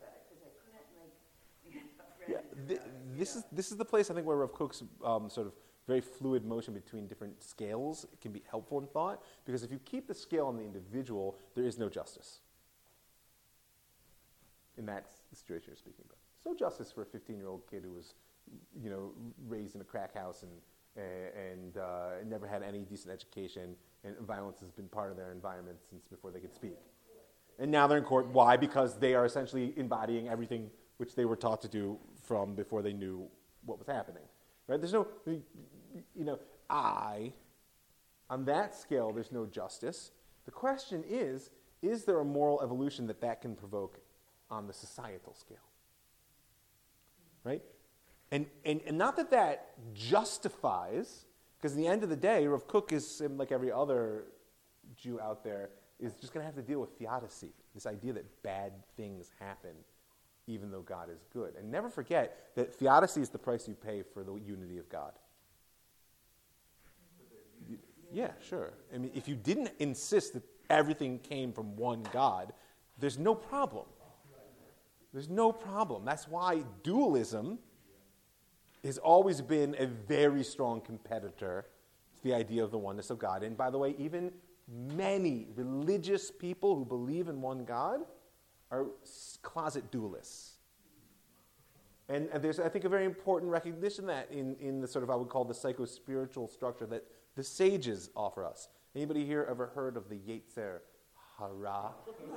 This is the place I think where Rav Kook's sort of very fluid motion between different scales can be helpful in thought, because if you keep the scale on the individual, there is no justice. In that situation you're speaking about. There's no justice for a 15-year-old kid who was, raised in a crack house and never had any decent education, and violence has been part of their environment since before they could speak. And now they're in court. Why? Because they are essentially embodying everything which they were taught to do from before they knew what was happening. Right? There's no, on that scale, there's no justice. The question is there a moral evolution that can provoke on the societal scale? Right? And not that justifies, because at the end of the day, Rav Kook is, like every other Jew out there, is just going to have to deal with theodicy, this idea that bad things happen even though God is good. And never forget that theodicy is the price you pay for the unity of God. Yeah, sure. I mean, if you didn't insist that everything came from one God, there's no problem. There's no problem. That's why dualism has always been a very strong competitor to the idea of the oneness of God. And by the way, even many religious people who believe in one God are closet dualists. And there's, I think, a very important recognition that in the sort of, I would call the psycho-spiritual structure that the sages offer us. Anybody here ever heard of the Yetzer Hara?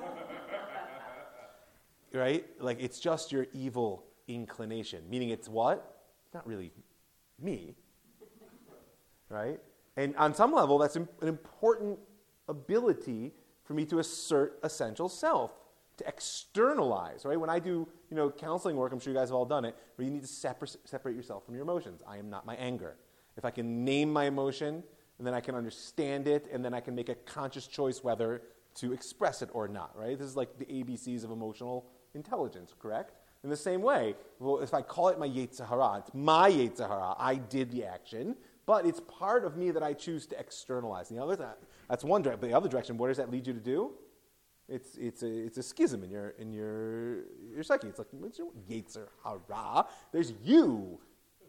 Right? Like, it's just your evil inclination. Meaning it's what? It's not really me. Right? And on some level, that's an important ability for me to assert essential self, to externalize, right? When I do, counseling work, I'm sure you guys have all done it, where you need to separate yourself from your emotions. I am not my anger. If I can name my emotion, and then I can understand it, and then I can make a conscious choice whether to express it or not, right? This is like the ABCs of emotional intelligence, correct? In the same way, well, if I call it my Yetzer Hara, it's my Yetzer Hara, I did the action, but it's part of me that I choose to externalize. And that's one direction. But the other direction, what does that lead you to do? It's a schism in your psyche. It's like, what's your Yetzer Hara? There's you.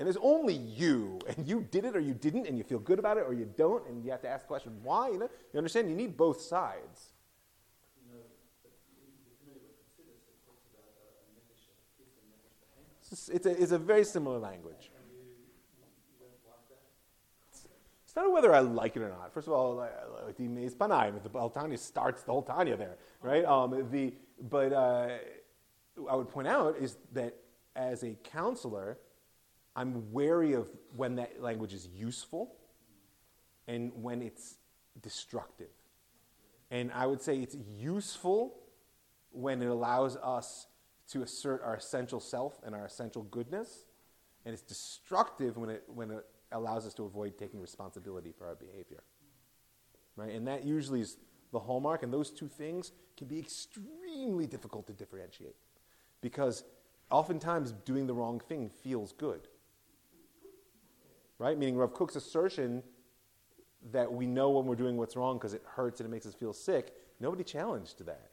And there's only you, and you did it or you didn't, and you feel good about it or you don't, and you have to ask the question, why? You understand? You need both sides. But you're familiar with Chassidus, it talks about a nefesh is a nefesh behemoth. It's a very similar language. And you don't like that? It's not whether I like it or not. First of all, like the Meis Panaim, the Tanya starts the whole Tanya there, right? But I would point out is that as a counselor, I'm wary of when that language is useful and when it's destructive. And I would say it's useful when it allows us to assert our essential self and our essential goodness, and it's destructive when it allows us to avoid taking responsibility for our behavior. Right? And that usually is the hallmark, and those two things can be extremely difficult to differentiate because oftentimes doing the wrong thing feels good. Right? Meaning Rav Kook's assertion that we know when we're doing what's wrong because it hurts and it makes us feel sick, nobody challenged that.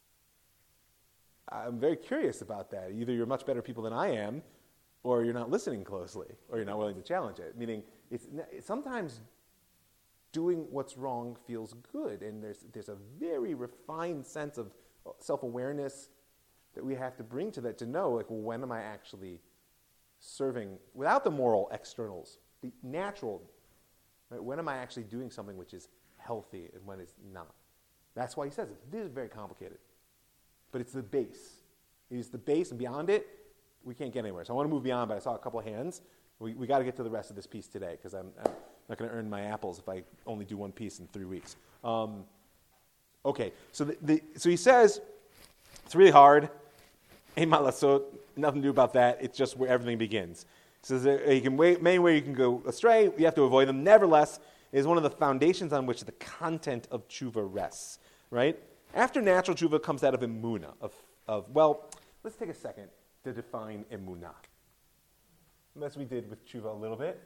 I'm very curious about that. Either you're much better people than I am, or you're not listening closely, or you're not willing to challenge it. Meaning, sometimes doing what's wrong feels good, and there's a very refined sense of self-awareness that we have to bring to that to know, like, well, when am I actually serving, without the moral externals, the natural, right? When am I actually doing something which is healthy and when it's not? That's why he says it. This is very complicated. But it's the base. It is the base, and beyond it, we can't get anywhere. So I want to move beyond, but I saw a couple of hands. We got to get to the rest of this piece today, because I'm not going to earn my apples if I only do one piece in 3 weeks. Okay, so so he says, it's really hard. Ein ma lasot, nothing to do about that. It's just where everything begins. He says main way you can go astray, you have to avoid them. Nevertheless, it is one of the foundations on which the content of tshuva rests, right? After natural tshuva comes out of emunah, well, let's take a second to define emunah. As we did with tshuva a little bit.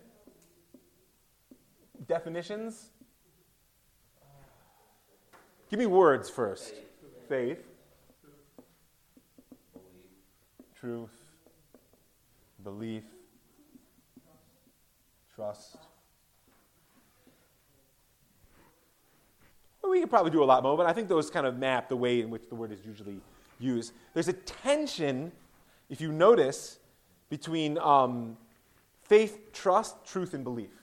Definitions? Give me words first. Faith. Truth. Belief. Trust. Well, we could probably do a lot more, but I think those kind of map the way in which the word is usually used. There's a tension, if you notice, between faith, trust, truth, and belief.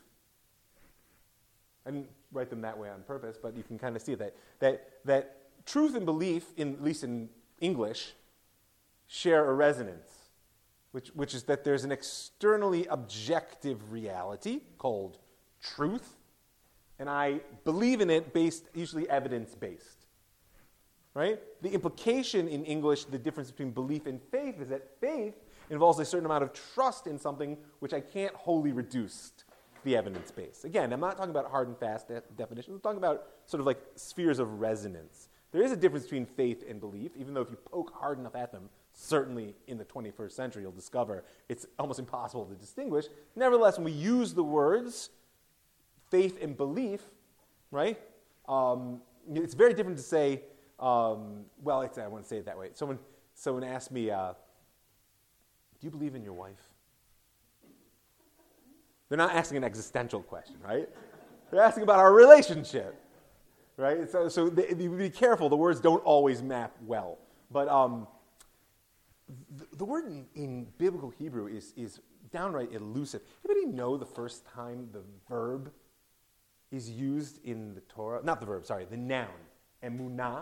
I didn't write them that way on purpose, but you can kind of see that truth and belief, at least in English, share a resonance, which is that there's an externally objective reality called truth, and I believe in it usually evidence-based. Right? The implication in English, the difference between belief and faith, is that faith involves a certain amount of trust in something which I can't wholly reduce to the evidence base. Again, I'm not talking about hard and fast definitions. I'm talking about sort of like spheres of resonance. There is a difference between faith and belief, even though if you poke hard enough at them, certainly in the 21st century you'll discover it's almost impossible to distinguish. Nevertheless, when we use the words faith and belief, right, it's very different to say, I wouldn't say it that way. Someone asked me, do you believe in your wife? They're not asking an existential question, right? They're asking about our relationship, right? So be careful. The words don't always map well. But the word in biblical Hebrew is downright elusive. Anybody know the first time the verb is used in the Torah? Not the verb, sorry, the noun, emunah.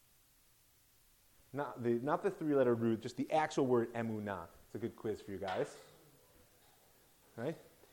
Not the three-letter root, just the actual word emunah. It's a good quiz for you guys. Right?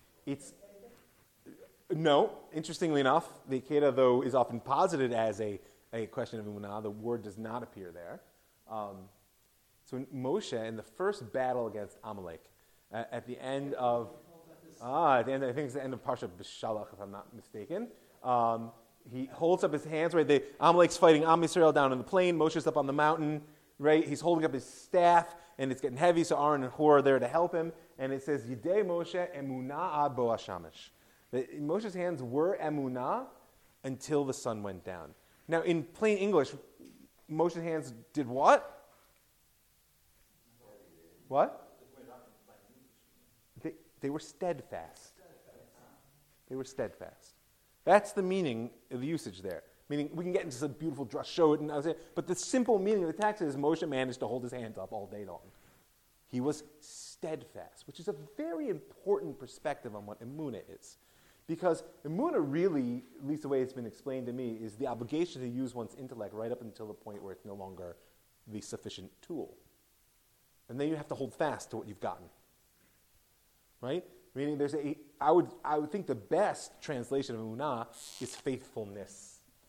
No, interestingly enough, the Akeda, though, is often posited as a question of emunah. The word does not appear there. So Moshe, in the first battle against Amalek, at the end of, I think it's the end of Parsha B'Shalach, if I'm not mistaken, he holds up his hands, right? Amalek's fighting Am Yisrael down in the plain. Moshe's up on the mountain, right? He's holding up his staff, and it's getting heavy, so Aaron and Hur are there to help him. And it says, Yidei Moshe emunah ad bo hashamash. Moshe's hands were emunah until the sun went down. Now, in plain English, Moshe's hands did what? What? They They were steadfast. They were steadfast. That's the meaning of the usage there. Meaning, we can get into some beautiful dress, show it, but the simple meaning of the text is Moshe managed to hold his hands up all day long. He was steadfast, which is a very important perspective on what emunah is. Because emunah really, at least the way it's been explained to me, is the obligation to use one's intellect right up until the point where it's no longer the sufficient tool. And then you have to hold fast to what you've gotten. Right? Meaning I would think the best translation of emunah is faithfulness.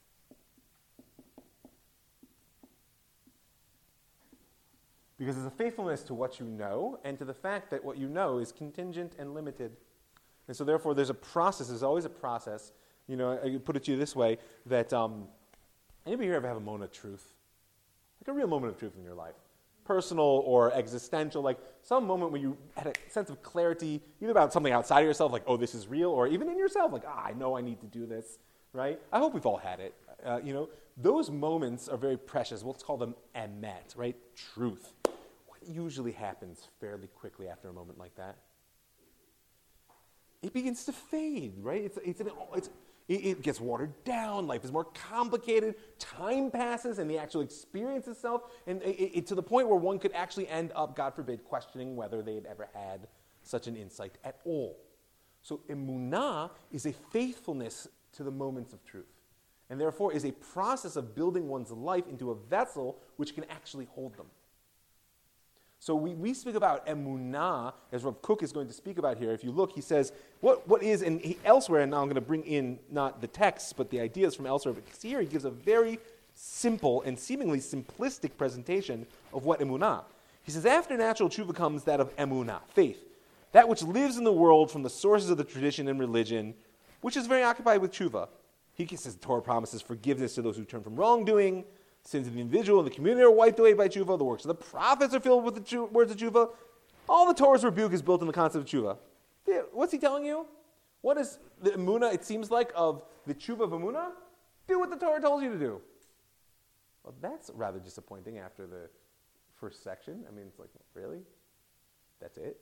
Because there's a faithfulness to what you know and to the fact that what you know is contingent and limited. And so therefore there's always a process. You know, I could put it to you this way, that anybody here ever have a moment of truth? Like a real moment of truth in your life. Personal or existential, like some moment when you had a sense of clarity, either about something outside of yourself, like, oh, this is real, or even in yourself, like, I know I need to do this, right? I hope we've all had it. Those moments are very precious. Let's call them emet, right? Truth. What usually happens fairly quickly after a moment like that? It begins to fade, right? It gets watered down. Life is more complicated. Time passes, and the actual experience itself, and to the point where one could actually end up, God forbid, questioning whether they had ever had such an insight at all. So emunah is a faithfulness to the moments of truth, and therefore is a process of building one's life into a vessel which can actually hold them. So we speak about emunah, as Rav Kook is going to speak about here. If you look, he says, what is, and elsewhere, and now I'm going to bring in not the text, but the ideas from elsewhere, but here he gives a very simple and seemingly simplistic presentation of what emunah. He says, after natural tshuva comes that of emunah, faith, that which lives in the world from the sources of the tradition and religion, which is very occupied with tshuva. He says the Torah promises forgiveness to those who turn from wrongdoing. Sins of the individual and the community are wiped away by tshuva. The works of the prophets are filled with the words of tshuva. All the Torah's rebuke is built in the concept of tshuva. Yeah, what's he telling you? What is the emunah, it seems like, of the tshuva of emunah? Do what the Torah tells you to do. Well, that's rather disappointing after the first section. I mean, it's like, really? That's it?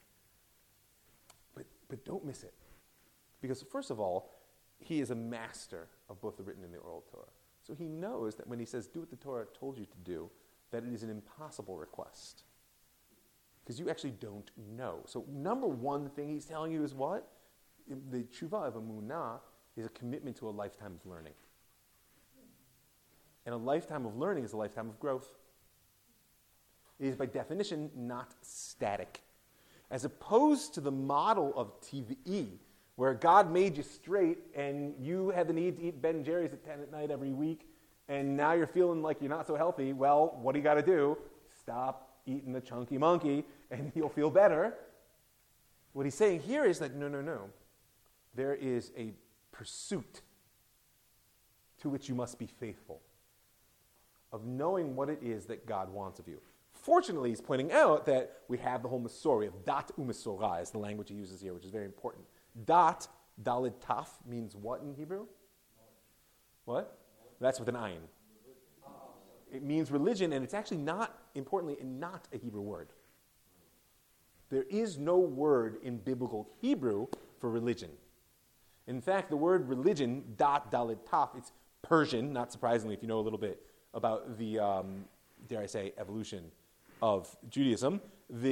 But don't miss it. Because first of all, he is a master of both the written and the oral Torah. So he knows that when he says, do what the Torah told you to do, that it is an impossible request. Because you actually don't know. So number one thing he's telling you is what? The tshuva of emunah is a commitment to a lifetime of learning. And a lifetime of learning is a lifetime of growth. It is by definition not static. As opposed to the model of TVE, where God made you straight and you had the need to eat Ben & Jerry's at 10 at night every week, and now you're feeling like you're not so healthy, well, what do you got to do? Stop eating the chunky monkey and you'll feel better. What he's saying here is that no. There is a pursuit to which you must be faithful, of knowing what it is that God wants of you. Fortunately, he's pointing out that we have the whole Masorah of dat u'mesorah is the language he uses here, which is very important. Dat, dalid taf, means what in Hebrew? What? That's with an ayin. It means religion, and it's actually not, importantly, not a Hebrew word. There is no word in biblical Hebrew for religion. In fact, the word religion, dat, dalid taf, it's Persian, not surprisingly if you know a little bit about the, dare I say, evolution of Judaism.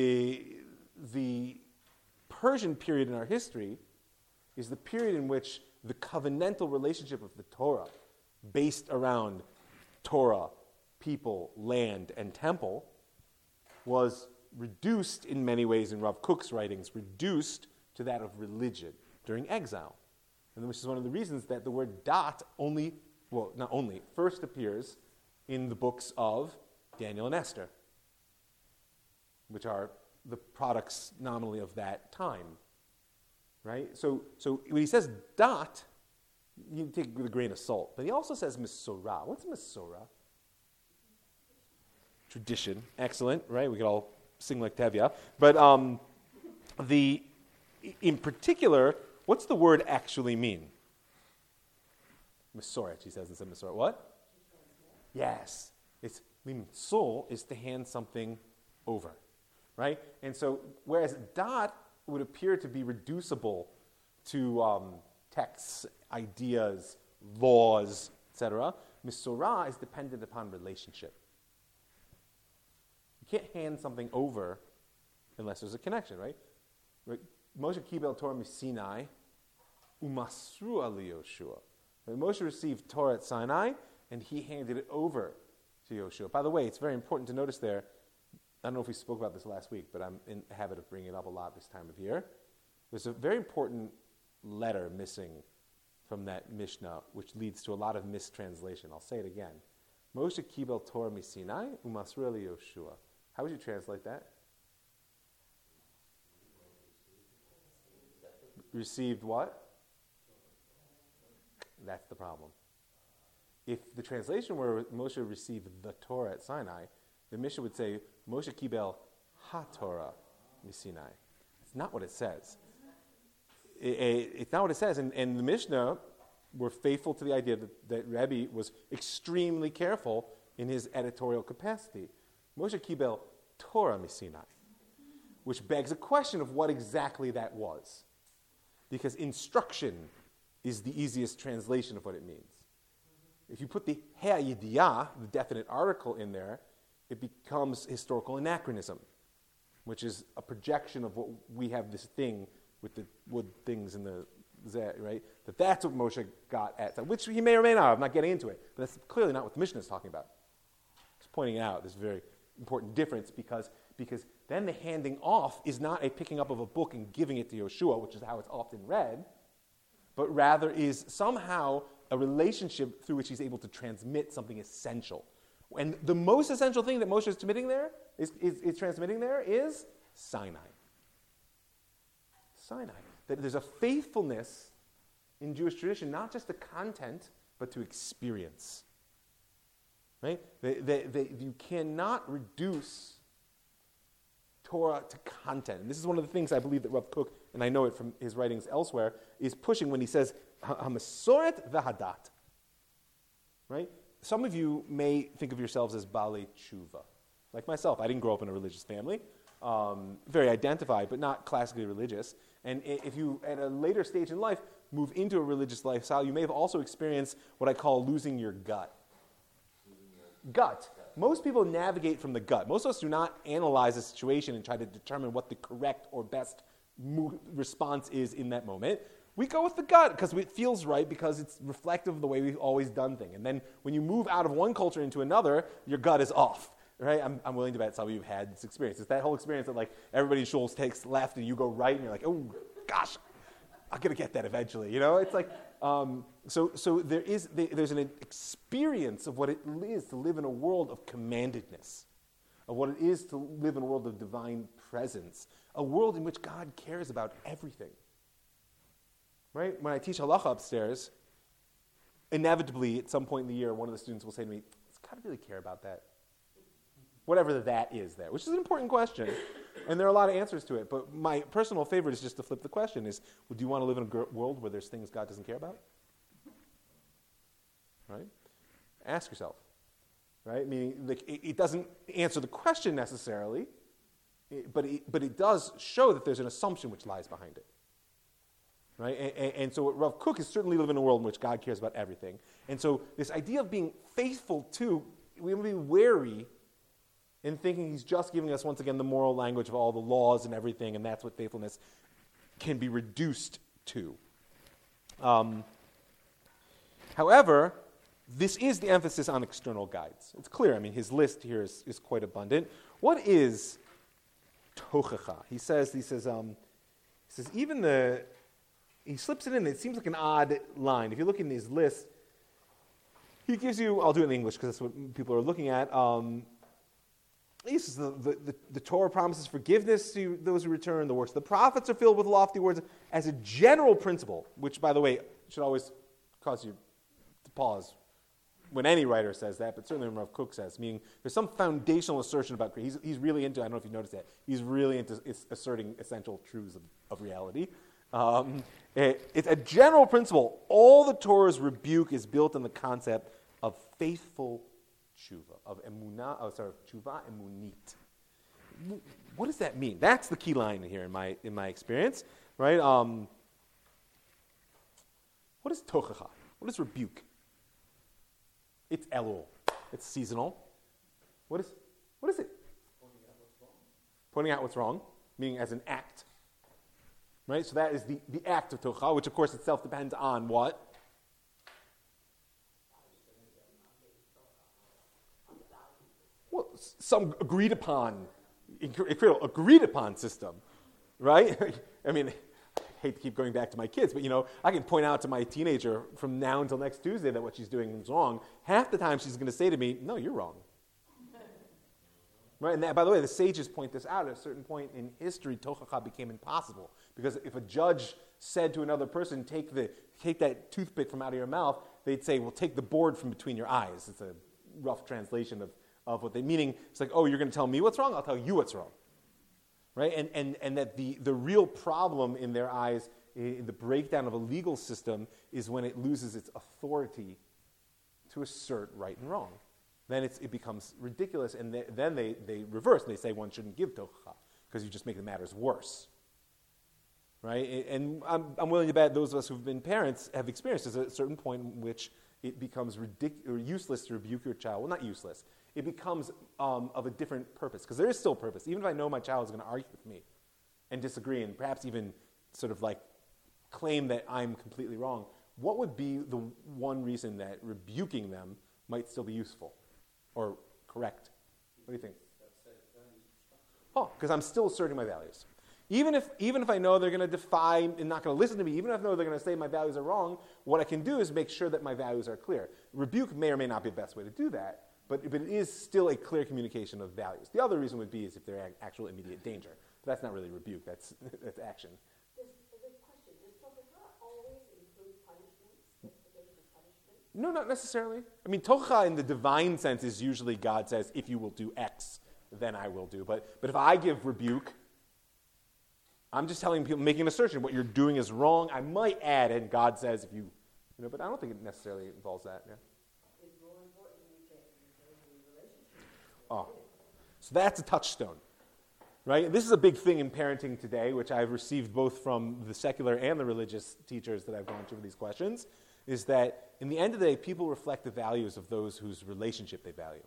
The Persian period in our history is the period in which the covenantal relationship of the Torah, based around Torah, people, land, and temple, was reduced in many ways in Rav Kook's writings, reduced to that of religion during exile. And which is one of the reasons that the word dat first appears in the books of Daniel and Esther, which are the products nominally of that time. Right? So when he says dot, you take it with a grain of salt. But he also says Masorah. What's Masorah? Tradition. Excellent, right? We could all sing like Tevya. But in particular, what's the word actually mean? Masorah, he says instead of Masorah. What? Yes. It's limtzol is to hand something over. Right? And so, whereas dot would appear to be reducible to texts, ideas, laws, etc. Misorah is dependent upon relationship. You can't hand something over unless there's a connection, right? Moshe kibel Torah miSinai umasru al Yoshua. Moshe received Torah at Sinai, and he handed it over to Yoshua. By the way, it's very important to notice there, I don't know if we spoke about this last week, but I'm in the habit of bringing it up a lot this time of year. There's a very important letter missing from that Mishnah, which leads to a lot of mistranslation. I'll say it again. Moshe kibel Torah miSinai umasru al Yoshua. How would you translate that? Received what? That's the problem. If the translation were Moshe received the Torah at Sinai, the Mishnah would say Moshe kibel ha-Torah miSinai. It's not what it says. It's not what it says. And the Mishnah were faithful to the idea that Rebbe was extremely careful in his editorial capacity. Moshe kibel Torah miSinai, which begs a question of what exactly that was. Because instruction is the easiest translation of what it means. If you put the ha'yidiyah, the definite article, in there, it becomes historical anachronism, which is a projection of what we have this thing with the wood things in the zeh, right? That's what Moshe got at, which he may or may not have. I'm not getting into it, but that's clearly not what the Mishnah is talking about. Just pointing out this very important difference because then the handing off is not a picking up of a book and giving it to Yoshua, which is how it's often read, but rather is somehow a relationship through which he's able to transmit something essential. And the most essential thing that Moshe is transmitting there is Sinai. Sinai. That there's a faithfulness in Jewish tradition, not just to content, but to experience. Right? You cannot reduce Torah to content. And this is one of the things I believe that Rav Kook, and I know it from his writings elsewhere, is pushing when he says, HaMasoret v'Hadat. Right? Some of you may think of yourselves as Balei Tshuva. Like myself, I didn't grow up in a religious family. Very identified, but not classically religious. And if you, at a later stage in life, move into a religious lifestyle, you may have also experienced what I call losing your gut. Gut. Most people navigate from the gut. Most of us do not analyze a situation and try to determine what the correct or best response is in that moment. We go with the gut because it feels right, because it's reflective of the way we've always done things. And then when you move out of one culture into another, your gut is off. Right? I'm willing to bet some of you have had this experience. It's that whole experience that like everybody in Schultz takes left and you go right and you're like, oh gosh, I'm going to get that eventually. You know, it's like, so there's an experience of what it is to live in a world of commandedness, of what it is to live in a world of divine presence, a world in which God cares about everything. Right? When I teach halacha upstairs, inevitably at some point in the year, one of the students will say to me, does God really care about that? Whatever that is there, which is an important question. And there are a lot of answers to it. But my personal favorite is just to flip the question is, well, do you want to live in a world where there's things God doesn't care about? Right? Ask yourself. Right? Meaning, like, it doesn't answer the question necessarily, but it does show that there's an assumption which lies behind it. Right? And so Rav Kook is certainly living in a world in which God cares about everything. And so this idea of being faithful to, we will be wary in thinking he's just giving us, once again, the moral language of all the laws and everything, and that's what faithfulness can be reduced to. However, this is the emphasis on external guides. It's clear. I mean, his list here is quite abundant. What is tochacha? He says even he slips it in. It seems like an odd line. If you look in his list, he gives you, I'll do it in English because that's what people are looking at. He says the Torah promises forgiveness to those who return. The works of the prophets are filled with lofty words. As a general principle, which, by the way, should always cause you to pause when any writer says that, but certainly when Rav Kook says, meaning there's some foundational assertion about creation. He's really into, I don't know if you noticed that, he's really into asserting essential truths of reality. It's a general principle. All the Torah's rebuke is built on the concept of faithful tshuva, of tshuva emunit. what does that mean? That's the key line here in my experience, right? What is tochacha? What is rebuke? It's elul. It's seasonal. What is it? Pointing out what's wrong, meaning as an act. Right? So that is the act of tochacha, which of course itself depends on what? Well, some agreed upon system, right? I mean, I hate to keep going back to my kids, but I can point out to my teenager from now until next Tuesday that what she's doing is wrong. Half the time she's going to say to me, "No, you're wrong." Right? And that, by the way, the sages point this out. At a certain point in history, tochacha became impossible because if a judge said to another person, "Take that toothpick from out of your mouth," they'd say, "Well, take the board from between your eyes." It's a rough translation of what they meaning. It's like, "Oh, you're going to tell me what's wrong? I'll tell you what's wrong." Right? And that the real problem in their eyes, in the breakdown of a legal system, is when it loses its authority to assert right and wrong. Then it becomes ridiculous, and then they reverse, and they say one shouldn't give tochacha, because you just make the matters worse. Right? And I'm willing to bet those of us who've been parents have experienced at a certain point in which it becomes useless to rebuke your child. Well, not useless. It becomes of a different purpose, because there is still purpose. Even if I know my child is going to argue with me and disagree and perhaps even sort of like claim that I'm completely wrong, what would be the one reason that rebuking them might still be useful or correct? What do you think? Oh, because I'm still asserting my values. Even if I know they're going to defy and not going to listen to me, even if I know they're going to say my values are wrong, what I can do is make sure that my values are clear. Rebuke may or may not be the best way to do that, but it is still a clear communication of values. The other reason would be is if they're actual immediate danger. But that's not really rebuke, that's action. There's a good question. Does tochacha always include punishments? Justification of punishment? No, not necessarily. I mean, tochacha in the divine sense is usually God says, if you will do X, then I will do. But if I give rebuke, I'm just telling people, making an assertion, what you're doing is wrong. I might add, and God says, if you but I don't think it necessarily involves that. Yeah. It's more important to maintain relationships. Oh, so that's a touchstone, right? This is a big thing in parenting today, which I've received both from the secular and the religious teachers that I've gone to for these questions, is that in the end of the day, people reflect the values of those whose relationship they value.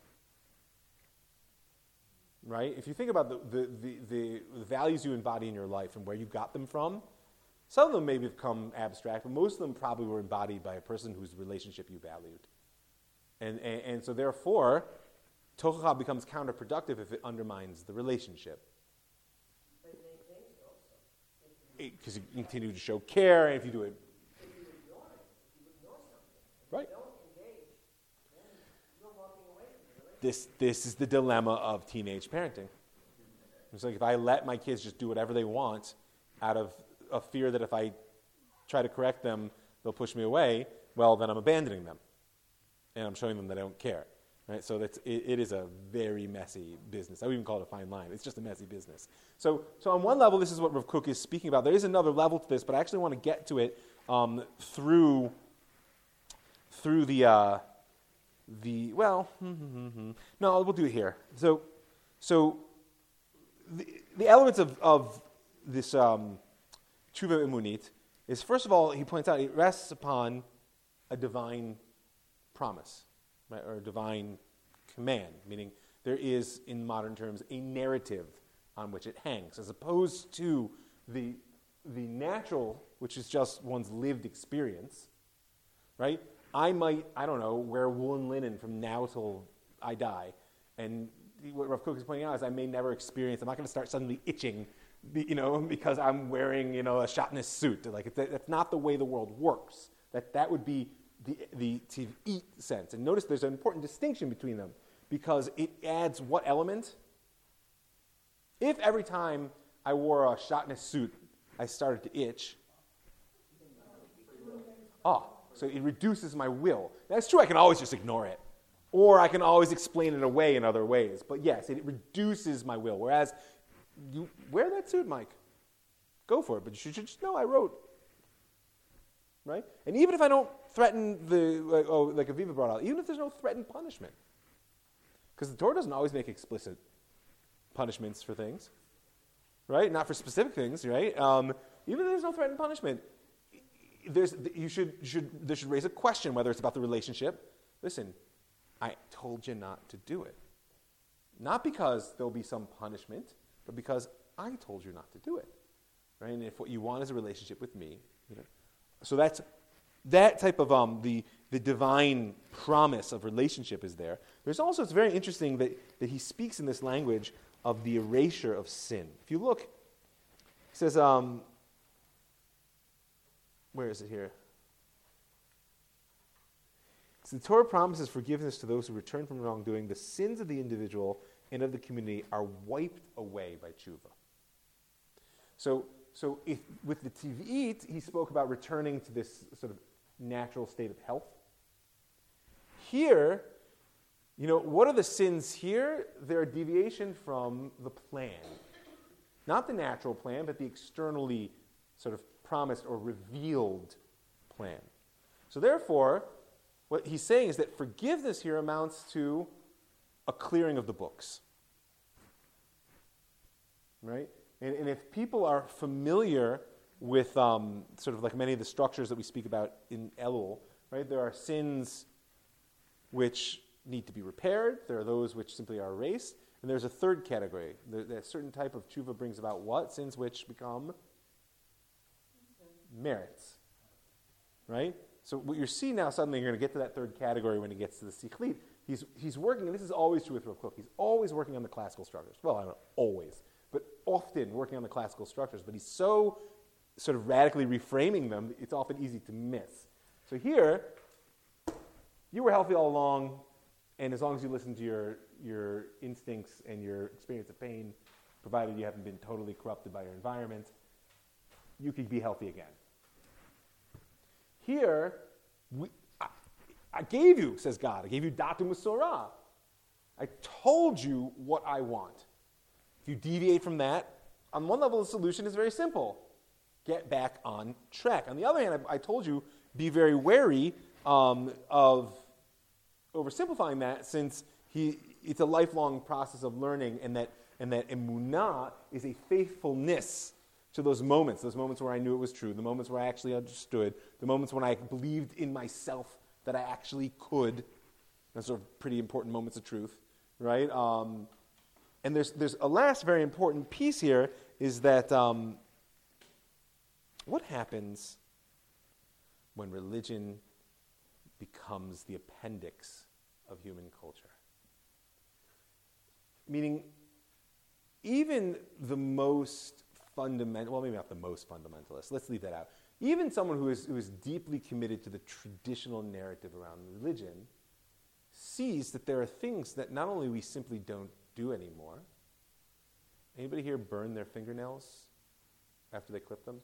Right? If you think about the values you embody in your life and where you got them from, some of them may become abstract, but most of them probably were embodied by a person whose relationship you valued. And so therefore, tochacha becomes counterproductive if it undermines the relationship. But it maintains it also. Because you continue to show care, and if you do it... If you ignore it, if you ignore something, if Right. you don't engage, then you're walking away from the relationship. This is the dilemma of teenage parenting. It's like if I let my kids just do whatever they want out of a fear that if I try to correct them, they'll push me away, well, then I'm abandoning them. And I'm showing them that I don't care. Right? So it is a very messy business. I would even call it a fine line. It's just a messy business. So on one level, this is what Rav Kook is speaking about. There is another level to this, but I actually want to get to it through the no, we'll do it here. So the elements of this tshuva emunit is, first of all, he points out it rests upon a divine promise, right, or a divine command, meaning there is, in modern terms, a narrative on which it hangs, as opposed to the natural, which is just one's lived experience, right? I might, wear woolen linen from now till I die. And what Rav Kook is pointing out is I may never experience, I'm not going to start suddenly itching, because I'm wearing, a shatnez suit. Like, that's not the way the world works. That would be the tiv'it sense. And notice there's an important distinction between them, because it adds what element? If every time I wore a shatnez suit, I started to itch, so it reduces my will. That's true, I can always just ignore it. Or I can always explain it away in other ways. But yes, it reduces my will. Whereas, you wear that suit, Mike. Go for it. But you should just know I wrote. Right? And even if I don't threaten like Aviva brought out, even if there's no threatened punishment. Because the Torah doesn't always make explicit punishments for things, right? Not for specific things, right? Even if there's no threatened punishment, there should raise a question whether it's about the relationship. Listen, I told you not to do it. Not because there'll be some punishment, but because I told you not to do it, right? And if what you want is a relationship with me, so that's that type of the divine promise of relationship is there. There's also, it's very interesting that he speaks in this language of the erasure of sin. If you look, he says, where is it here? So the Torah promises forgiveness to those who return from wrongdoing. The sins of the individual and of the community are wiped away by tshuva. So if, with the Tiv'it, he spoke about returning to this sort of natural state of health. Here, what are the sins here? They're a deviation from the plan. Not the natural plan, but the externally sort of promised or revealed plan. So therefore, what he's saying is that forgiveness here amounts to a clearing of the books. Right? And if people are familiar with sort of like many of the structures that we speak about in Elul, right? There are sins which need to be repaired. There are those which simply are erased. And there's a third category. A certain type of tshuva brings about what? Sins which become merits. Right? So what you're seeing now, suddenly you're going to get to that third category when he gets to the sichlit. He's working, and this is always true with Rav Kook, he's always working on the classical structures. Well, I don't know, always, but often working on the classical structures. But he's so sort of radically reframing them, it's often easy to miss. So here, you were healthy all along, and as long as you listen to your instincts and your experience of pain, provided you haven't been totally corrupted by your environment, you could be healthy again. Here, I gave you, says God, I gave you datu Masorah. I told you what I want. If you deviate from that, on one level the solution is very simple. Get back on track. On the other hand, I told you, be very wary of oversimplifying that, since it's a lifelong process of learning, and that emunah is a faithfulness to those moments where I knew it was true, the moments where I actually understood, the moments when I believed in myself that I actually could. Those are pretty important moments of truth, right? And there's a last very important piece here, is that what happens when religion becomes the appendix of human culture? Meaning, even the most fundamental, well, maybe not the most fundamentalist, let's leave that out. Even someone who is deeply committed to the traditional narrative around religion sees that there are things that not only we simply don't do anymore. Anybody here burn their fingernails after they clip them?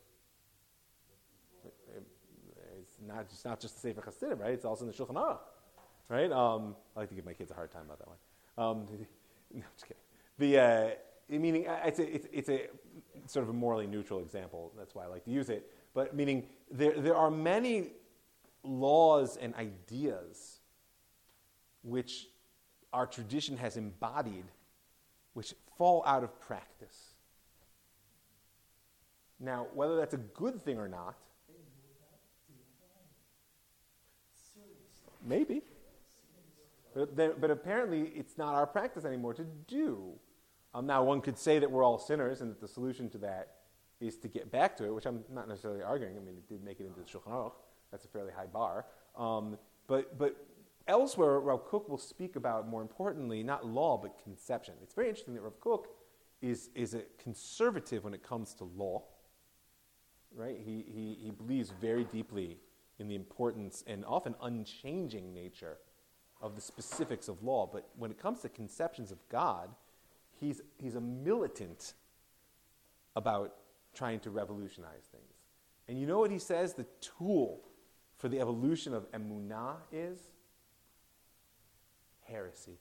It's not just the Sefer Hasidim, right? It's also in the Shulchan Aruch, right? I like to give my kids a hard time about that one. No, just kidding. Meaning, it's a sort of a morally neutral example. That's why I like to use it. But meaning, there are many laws and ideas which our tradition has embodied, which fall out of practice. Now, whether that's a good thing or not, maybe. But apparently, it's not our practice anymore to do. Now, one could say that we're all sinners, and that the solution to that is to get back to it, which I'm not necessarily arguing. I mean, it did make it into the Shulchan Aruch. That's a fairly high bar. But elsewhere, Rav Kook will speak about, more importantly, not law, but conception. It's very interesting that Rav Kook is a conservative when it comes to law. Right? He believes very deeply in the importance and often unchanging nature of the specifics of law. But when it comes to conceptions of God, he's a militant about trying to revolutionize things. And you know what he says the tool for the evolution of emunah is? Heresy.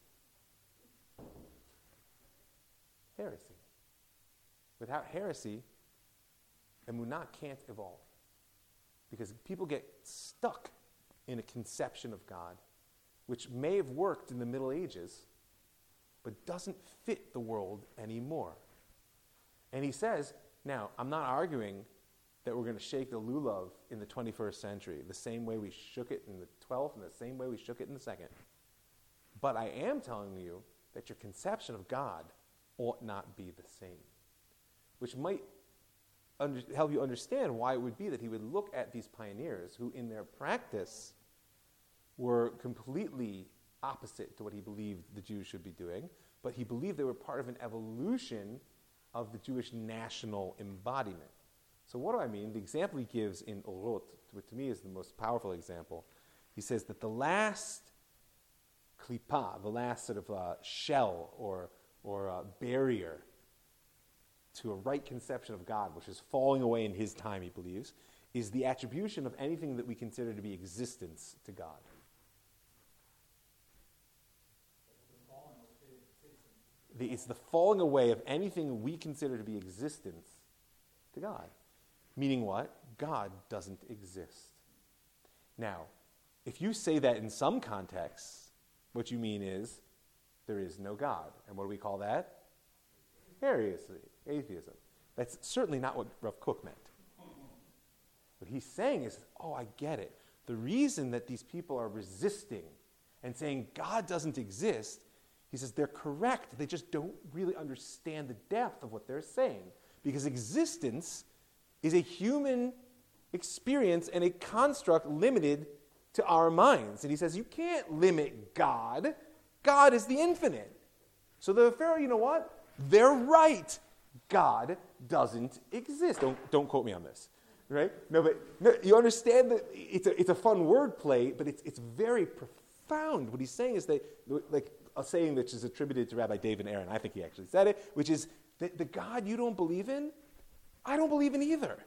Heresy. Without heresy, emunah can't evolve. Because people get stuck in a conception of God, which may have worked in the Middle Ages, but doesn't fit the world anymore. And he says, now, I'm not arguing that we're going to shake the lulav in the 21st century the same way we shook it in the 12th and the same way we shook it in the 2nd. But I am telling you that your conception of God ought not be the same, which might help you understand why it would be that he would look at these pioneers who in their practice were completely opposite to what he believed the Jews should be doing, but he believed they were part of an evolution of the Jewish national embodiment. So what do I mean? The example he gives in Orot, which to me is the most powerful example, he says that the last klipa, the last sort of shell or barrier to a right conception of God, which is falling away in his time, he believes, is the attribution of anything that we consider to be existence to God. It's the falling away of anything we consider to be existence to God. Meaning what? God doesn't exist. Now, if you say that in some contexts, what you mean is there is no God. And what do we call that? Heresy, atheism. That's certainly not what Rav Kook meant. What he's saying is, oh, I get it. The reason that these people are resisting and saying God doesn't exist, he says they're correct. They just don't really understand the depth of what they're saying. Because existence is a human experience and a construct limited to our minds. And he says you can't limit God. God is the infinite. So the Pharaoh, you know what? They're right. God doesn't exist. Don't quote me on this, right? No, you understand that it's a fun word play, but it's very profound. What he's saying is that, like a saying that is attributed to Rabbi David Aaron, I think he actually said it, which is that the God you don't believe in, I don't believe in either.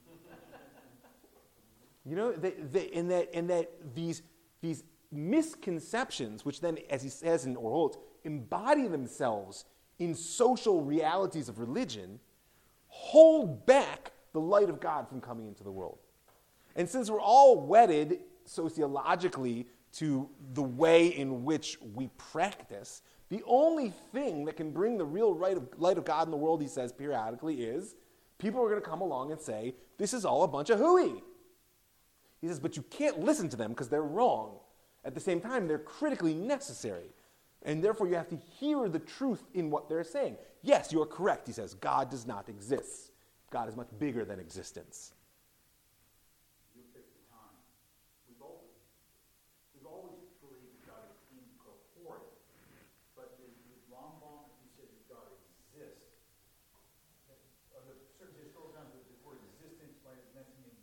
You know, and that these misconceptions, which then, as he says in Orot, embody themselves in social realities of religion, hold back the light of God from coming into the world. And since we're all wedded sociologically to the way in which we practice, the only thing that can bring the real light of God in the world, he says periodically, is people are going to come along and say, this is all a bunch of hooey. He says, but you can't listen to them because they're wrong. At the same time, they're critically necessary. And therefore, you have to hear the truth in what they're saying. Yes, you're correct, he says. God does not exist. God is much bigger than existence. You pick the time. We've always believed God is incorporeal. But the Rambam, he said that God exists. Are there certain historical times that the word existence might have meant to mean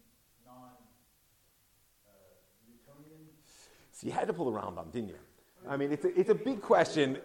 non-Newtonian? So you had to pull the Rambam, didn't you? I mean, it's a big question.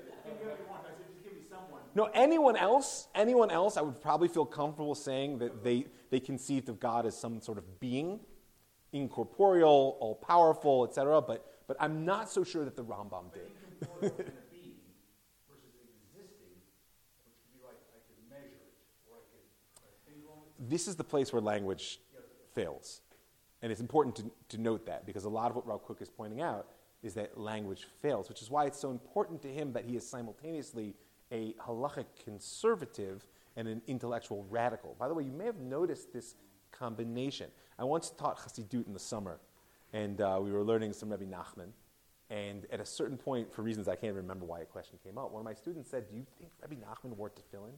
No, anyone else, I would probably feel comfortable saying that they conceived of God as some sort of being, incorporeal, all-powerful, etc. But I'm not so sure that the Rambam did. Incorporeal and a being versus existing, which would be like I could measure it, or I could think on it. This is the place where language fails. And it's important to note that, because a lot of what Rav Kook is pointing out is that language fails, which is why it's so important to him that he is simultaneously a halachic conservative and an intellectual radical. By the way, you may have noticed this combination. I once taught Chassidut in the summer, and we were learning some Rabbi Nachman, and at a certain point, for reasons I can't remember why a question came up, one of my students said, do you think Rabbi Nachman wore tefillin?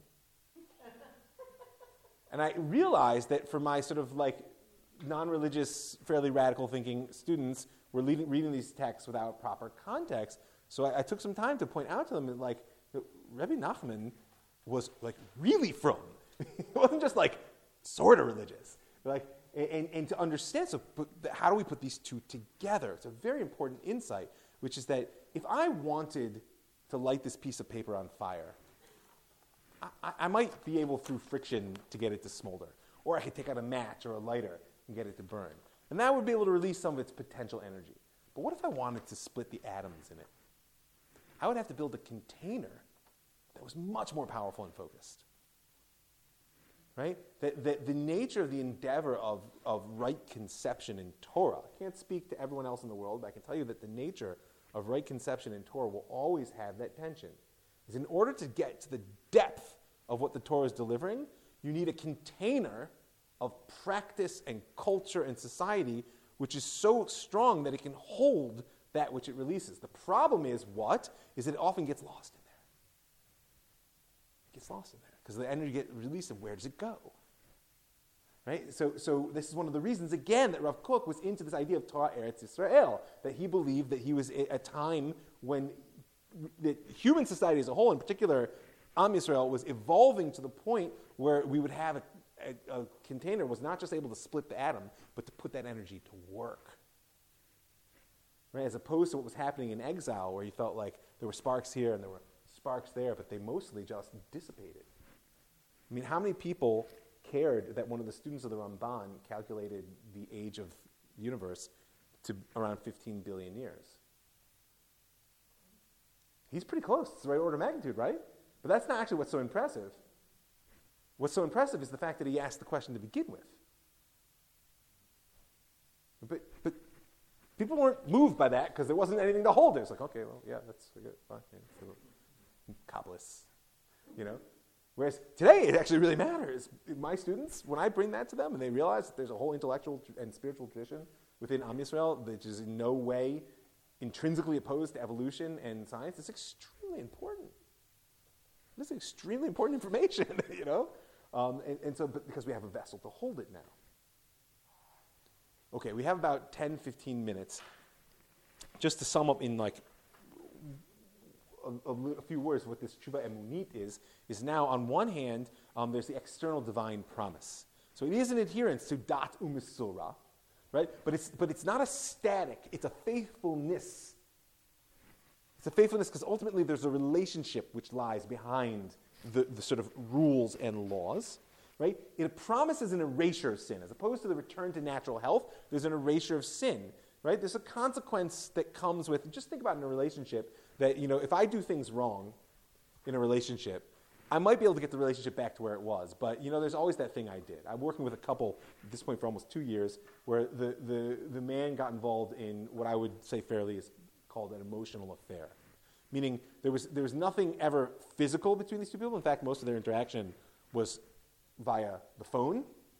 And I realized that for my sort of like non-religious, fairly radical thinking students, were reading these texts without proper context. So I took some time to point out to them that, like, Rabbi Nachman was like really from. It wasn't just like sort of religious. Like, and to understand, so how do we put these two together? It's a very important insight, which is that if I wanted to light this piece of paper on fire, I might be able through friction to get it to smolder. Or I could take out a match or a lighter and get it to burn. And that would be able to release some of its potential energy. But what if I wanted to split the atoms in it? I would have to build a container that was much more powerful and focused. Right? The nature of the endeavor of right conception in Torah, I can't speak to everyone else in the world, but I can tell you that the nature of right conception in Torah will always have that tension. is in order to get to the depth of what the Torah is delivering, you need a container of practice and culture and society which is so strong that it can hold that which it releases. The problem is what? Is that it often gets lost in there. It gets lost in there because the energy gets released, and where does it go? Right? So this is one of the reasons, again, that Rav Kook was into this idea of Torah Eretz Yisrael, that he believed that he was at a time when the human society as a whole, in particular Am Yisrael, was evolving to the point where we would have a container was not just able to split the atom, but to put that energy to work. Right? As opposed to what was happening in exile, where you felt like there were sparks here and there were sparks there, but they mostly just dissipated. I mean, how many people cared that one of the students of the Ramban calculated the age of the universe to around 15 billion years? He's pretty close. It's the right order of magnitude, right? But that's not actually what's so impressive. What's so impressive is the fact that he asked the question to begin with. But people weren't moved by that because there wasn't anything to hold it. It's like, okay, well, yeah, that's good. Fine. Yeah, Kabbalists, you know? Whereas today, it actually really matters. My students, when I bring that to them and they realize that there's a whole intellectual and spiritual tradition within Am Yisrael which is in no way intrinsically opposed to evolution and science, it's extremely important. This is extremely important information, you know? And so, but because we have a vessel to hold it now. Okay, we have about 10, 15 minutes. Just to sum up in like a few words what this tshuva emunit is now, on one hand, there's the external divine promise. So it is an adherence to dat u'mesurah, right? But it's not a static, it's a faithfulness. It's a faithfulness because ultimately there's a relationship which lies behind the sort of rules and laws, right? It promises an erasure of sin. As opposed to the return to natural health, there's an erasure of sin, right? There's a consequence that comes with, just think about in a relationship, that, you know, if I do things wrong in a relationship, I might be able to get the relationship back to where it was, but, you know, there's always that thing I did. I'm working with a couple at this point for almost 2 years where the man got involved in what I would say fairly is called an emotional affair. Meaning there was nothing ever physical between these two people. In fact, most of their interaction was via the phone.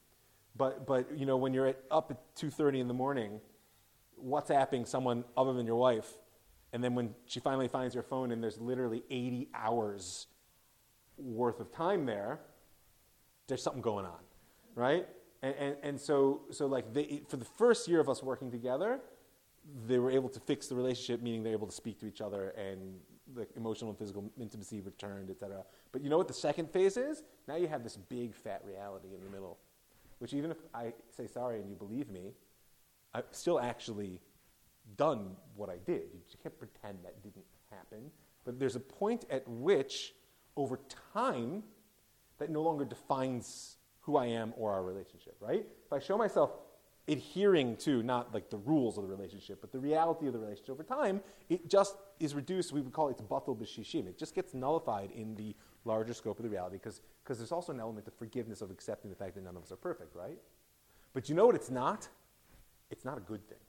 But you know, when you're up at 2:30 in the morning, WhatsApping someone other than your wife, and then when she finally finds your phone and there's literally 80 hours worth of time there's something going on, right? And so like for the first year of us working together, they were able to fix the relationship, meaning they're able to speak to each other and the emotional and physical intimacy returned, etc. But you know what the second phase is? Now you have this big fat reality in the middle, which even if I say sorry and you believe me, I've still actually done what I did. You can't pretend that didn't happen. But there's a point at which, over time, that no longer defines who I am or our relationship, right? If I show myself adhering to not like the rules of the relationship, but the reality of the relationship over time, it just is reduced. We would call it batel b'shishim. It just gets nullified in the larger scope of the reality because there's also an element of forgiveness of accepting the fact that none of us are perfect, right? But you know what it's not? It's not a good thing.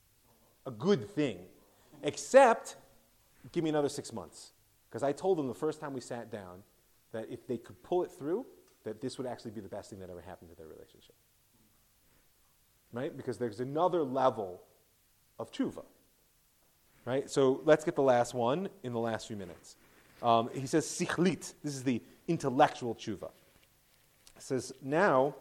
A good thing. Except, give me another 6 months. Because I told them the first time we sat down that if they could pull it through, that this would actually be the best thing that ever happened to their relationship. Right? Because there's another level of tshuva. Right? So let's get the last one in the last few minutes. He says sichlit. This is the intellectual tshuva. It says, now,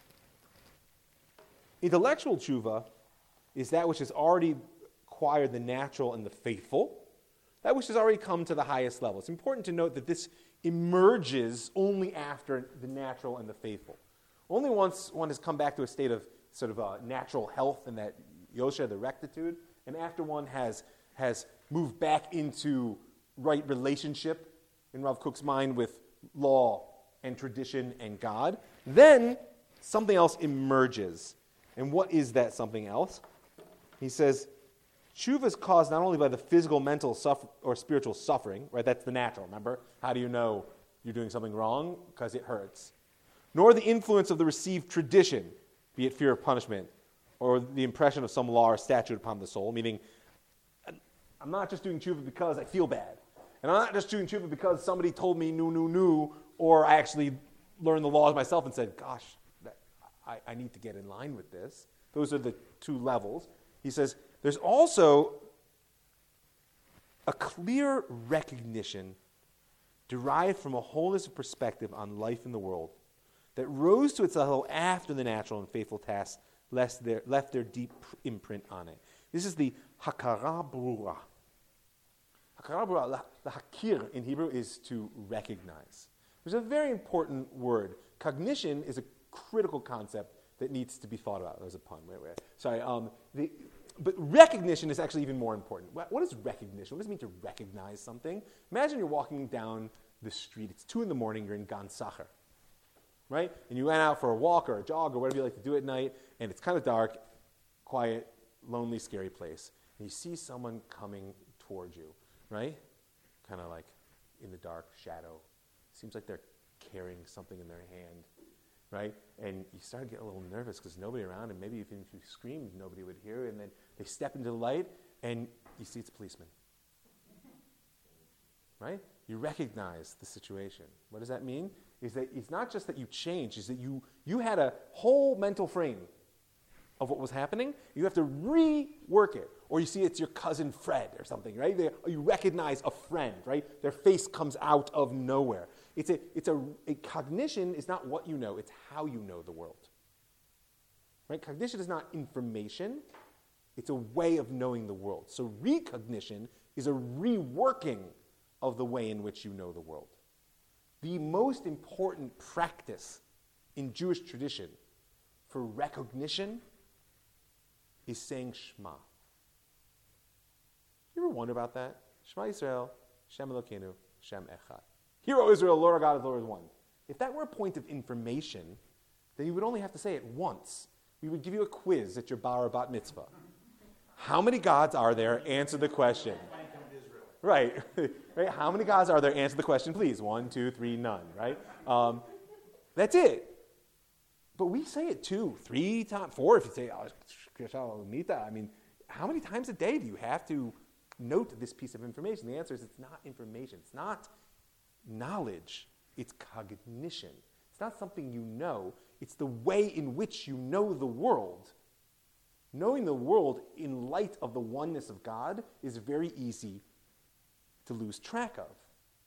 intellectual tshuva is that which has already acquired the natural and the faithful, that which has already come to the highest level. It's important to note that this emerges only after the natural and the faithful. Only once one has come back to a state of sort of natural health and that yosher, the rectitude, and after one has moved back into right relationship, in Rav Kook's mind, with law and tradition and God, then something else emerges. And what is that something else? He says, tshuva is caused not only by the physical, mental, or spiritual suffering, right? That's the natural, remember? How do you know you're doing something wrong? Because it hurts. Nor the influence of the received tradition, be it fear of punishment, or the impression of some law or statute upon the soul, meaning I'm not just doing tshuva because I feel bad. And I'm not just doing tshuva because somebody told me no, or I actually learned the laws myself and said, gosh, I need to get in line with this. Those are the two levels. He says, there's also a clear recognition derived from a holistic perspective on life in the world that rose to its level after the natural and faithful tasks left their deep imprint on it. This is the hakara brura. Hakara brura, the hakir in Hebrew is to recognize. There's a very important word. Cognition is a critical concept that needs to be thought about. That was a pun. Wait. Sorry. But recognition is actually even more important. What is recognition? What does it mean to recognize something? Imagine you're walking down the street. It's 2 a.m. You're in Gan Sacher, right? And you went out for a walk or a jog or whatever you like to do at night, and it's kind of dark, quiet, lonely, scary place. And you see someone coming towards you, right? Kind of like in the dark, shadow. Seems like they're carrying something in their hand, right? And you start to get a little nervous because nobody around, and maybe even if you screamed, nobody would hear. And then they step into the light, and you see it's a policeman, right? You recognize the situation. What does that mean? Is that it's not just that you changed, is that you had a whole mental frame of what was happening. You have to rework it. Or you see it's your cousin Fred or something, right? You recognize a friend, right? Their face comes out of nowhere. A cognition is not what you know, it's how you know the world. Right? Cognition is not information, it's a way of knowing the world. So recognition is a reworking of the way in which you know the world. The most important practice in Jewish tradition for recognition is saying Shema. You ever wonder about that? Shema Yisrael, Shem Elokeinu, Shem Echad. Hear, O Israel, Lord our God is Lord is one. If that were a point of information, then you would only have to say it once. We would give you a quiz at your bar or bat mitzvah. How many gods are there? Answer the question. Right. Right. How many gods are there? Answer the question, please. 1, 2, 3, none. Right. That's it. But we say it 2, 3 times, 4 if you say, I mean, how many times a day do you have to note this piece of information? The answer is it's not information. It's not knowledge. It's cognition. It's not something you know. It's the way in which you know the world. Knowing the world in light of the oneness of God is very easy to lose track of.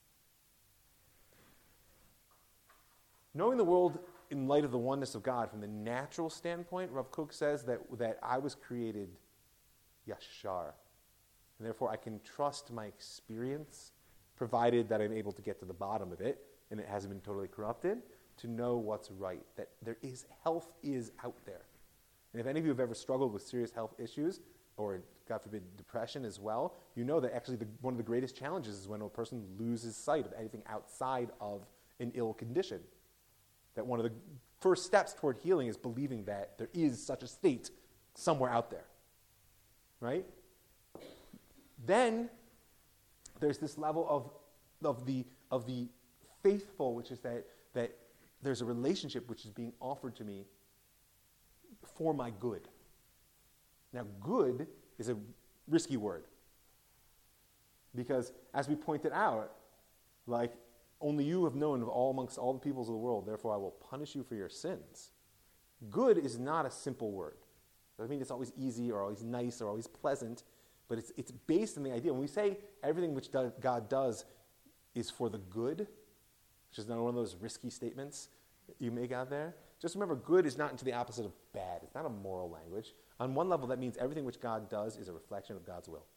Knowing the world in light of the oneness of God from the natural standpoint, Rav Kook says that I was created yashar. And therefore I can trust my experience, provided that I'm able to get to the bottom of it, and it hasn't been totally corrupted, to know what's right. That health is out there. And if any of you have ever struggled with serious health issues, or God forbid depression as well, you know that actually one of the greatest challenges is when a person loses sight of anything outside of an ill condition. That one of the first steps toward healing is believing that there is such a state somewhere out there. Right? Then there's this level of the faithful, which is that there's a relationship which is being offered to me for my good. Now, good is a risky word. Because, as we pointed out, like, only you have known of all amongst all the peoples of the world, therefore I will punish you for your sins. Good is not a simple word. Doesn't mean it's always easy or always nice or always pleasant, but it's based on the idea. When we say everything which God does is for the good, which is not one of those risky statements that you make out there, just remember, good is not into the opposite of bad. It's not a moral language. On one level, that means everything which God does is a reflection of God's will.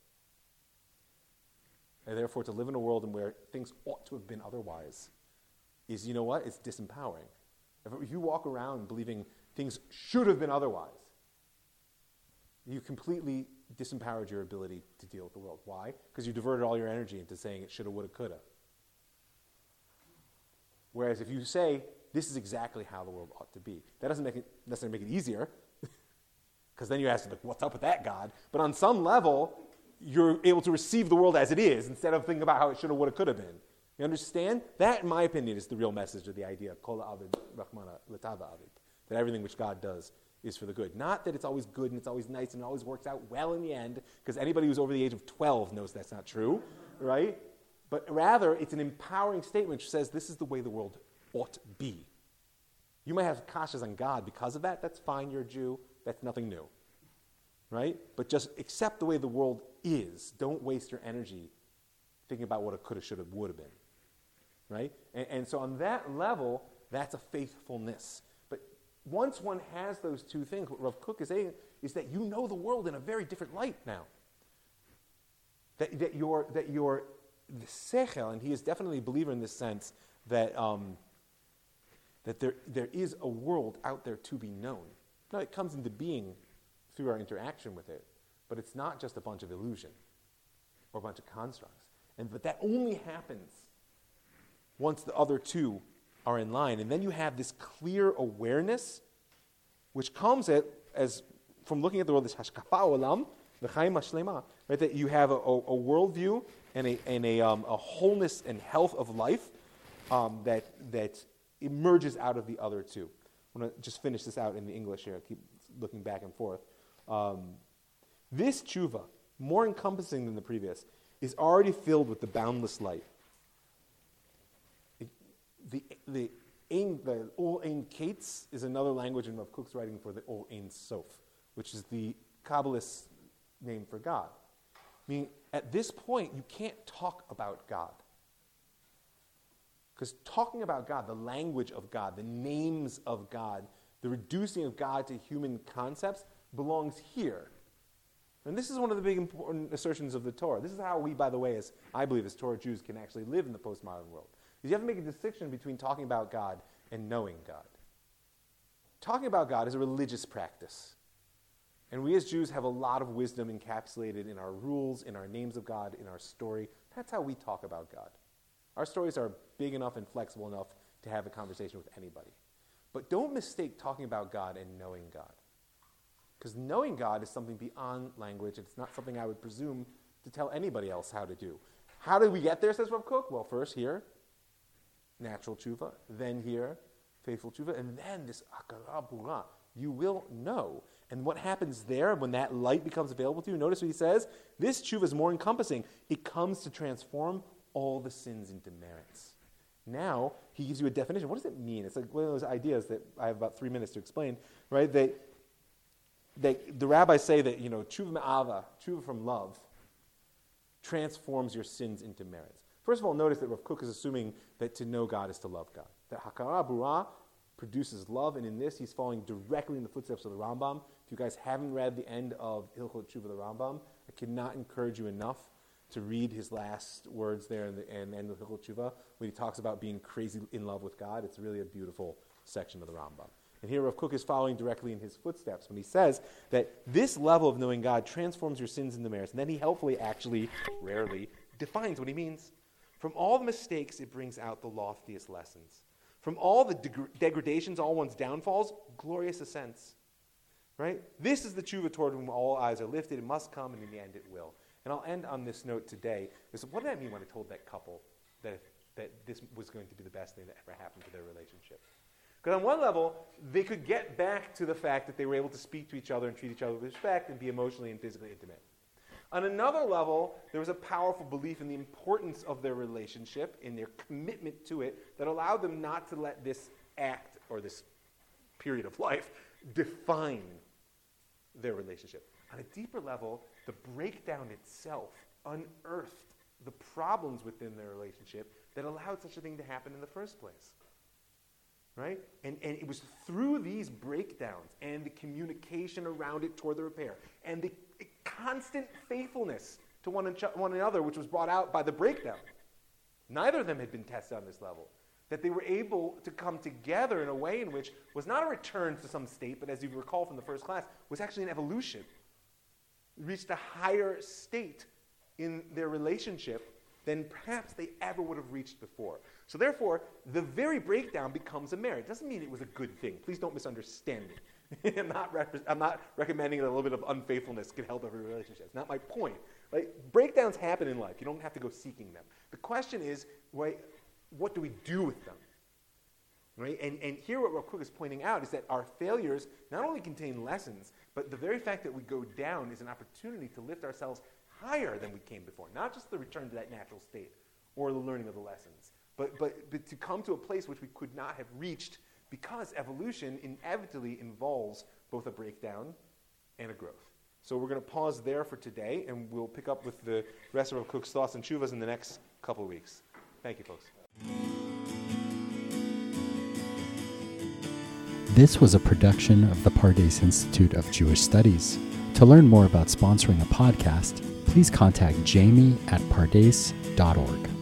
And therefore, to live in a world in where things ought to have been otherwise is, you know what? It's disempowering. If you walk around believing things should have been otherwise, you completely disempowered your ability to deal with the world. Why? Because you diverted all your energy into saying it shoulda, woulda, coulda. Whereas if you say, this is exactly how the world ought to be, that doesn't necessarily make it easier, because then you ask, like, what's up with that, God? But on some level, you're able to receive the world as it is instead of thinking about how it shoulda, woulda, coulda been. You understand? That, in my opinion, is the real message of the idea of Kol Avid Rachmana L'Tava Avid, that everything which God does is for the good. Not that it's always good and it's always nice and it always works out well in the end, because anybody who's over the age of 12 knows that's not true, right? but rather it's an empowering statement which says this is the way the world ought to be. You might have kashas on God because of that. That's fine, you're a Jew. That's nothing new. Right? But just accept the way the world is. Don't waste your energy thinking about what it could have, should have, would have been. Right? And so on that level, that's a faithfulness. But once one has those two things, what Rav Kook is saying is that you know the world in a very different light now. That you're the sechel, and he is definitely a believer in this sense, that there is a world out there to be known. No, it comes into being through our interaction with it, but it's not just a bunch of illusion or a bunch of constructs. But that only happens once the other two are in line. And then you have this clear awareness, which comes as from looking at the world, this hashkafa olam, the chaim hashlema, right? That you have a worldview and a wholeness and health of life that emerges out of the other two. I'm going to just finish this out in the English here. I keep looking back and forth. This tshuva, more encompassing than the previous, is already filled with the boundless light. The Ol Ein Kates is another language in Rav Kook's writing for the Ol Ein Sof, which is the Kabbalist name for God. Meaning, at this point, you can't talk about God. Because talking about God, the language of God, the names of God, the reducing of God to human concepts belongs here. And this is one of the big important assertions of the Torah. This is how we, by the way, as I believe as Torah Jews, can actually live in the postmodern world. Because you have to make a distinction between talking about God and knowing God. Talking about God is a religious practice. And we as Jews have a lot of wisdom encapsulated in our rules, in our names of God, in our story. That's how we talk about God. Our stories are big enough and flexible enough to have a conversation with anybody. But don't mistake talking about God and knowing God. Because knowing God is something beyond language. It's not something I would presume to tell anybody else how to do. How did we get there, says Rav Kook? Well, first here, natural tshuva. Then here, faithful tshuva. And then this akara bura. You will know. And what happens there when that light becomes available to you? Notice what he says. This tshuva is more encompassing. It comes to transform all the sins into merits. Now, he gives you a definition. What does it mean? It's like one of those ideas that I have about 3 minutes to explain, right? The rabbis say that, tshuva me'ava, tshuva from love, transforms your sins into merits. First of all, notice that Rav Kook is assuming that to know God is to love God. That hakara bura produces love, and in this, he's following directly in the footsteps of the Rambam. If you guys haven't read the end of Hilchot Tshuva, the Rambam, I cannot encourage you enough to read his last words there in the end of Hilchot Tshuva, when he talks about being crazy in love with God. It's really a beautiful section of the Rambam. And here Rav Kook is following directly in his footsteps when he says that this level of knowing God transforms your sins into merits. And then he helpfully, actually, rarely, defines what he means. From all the mistakes, it brings out the loftiest lessons. From all the degradations, all one's downfalls, glorious ascents. Right? This is the tshuva toward whom all eyes are lifted. It must come, and in the end it will. And I'll end on this note today. What did that mean when I told that couple that this was going to be the best thing that ever happened to their relationship? Because on one level, they could get back to the fact that they were able to speak to each other and treat each other with respect and be emotionally and physically intimate. On another level, there was a powerful belief in the importance of their relationship, in their commitment to it, that allowed them not to let this act or this period of life define their relationship. On a deeper level, the breakdown itself unearthed the problems within their relationship that allowed such a thing to happen in the first place. Right? And it was through these breakdowns and the communication around it toward the repair and the constant faithfulness to one another, which was brought out by the breakdown. Neither of them had been tested on this level. That they were able to come together in a way in which was not a return to some state, but as you recall from the first class, was actually an evolution. Reached a higher state in their relationship than perhaps they ever would have reached before. So therefore, the very breakdown becomes a merit. It doesn't mean it was a good thing. Please don't misunderstand me. I'm not recommending that a little bit of unfaithfulness can help every relationship. It's not my point. Right? Breakdowns happen in life. You don't have to go seeking them. The question is, right, what do we do with them? Right? And here what Rav Kook is pointing out is that our failures not only contain lessons, but the very fact that we go down is an opportunity to lift ourselves higher than we came before. Not just the return to that natural state or the learning of the lessons. But to come to a place which we could not have reached because evolution inevitably involves both a breakdown and a growth. So we're going to pause there for today, and we'll pick up with the rest of our Kook's thoughts and Shuvas in the next couple of weeks. Thank you, folks. This was a production of the Pardes Institute of Jewish Studies. To learn more about sponsoring a podcast, please contact Jamie at pardes.org.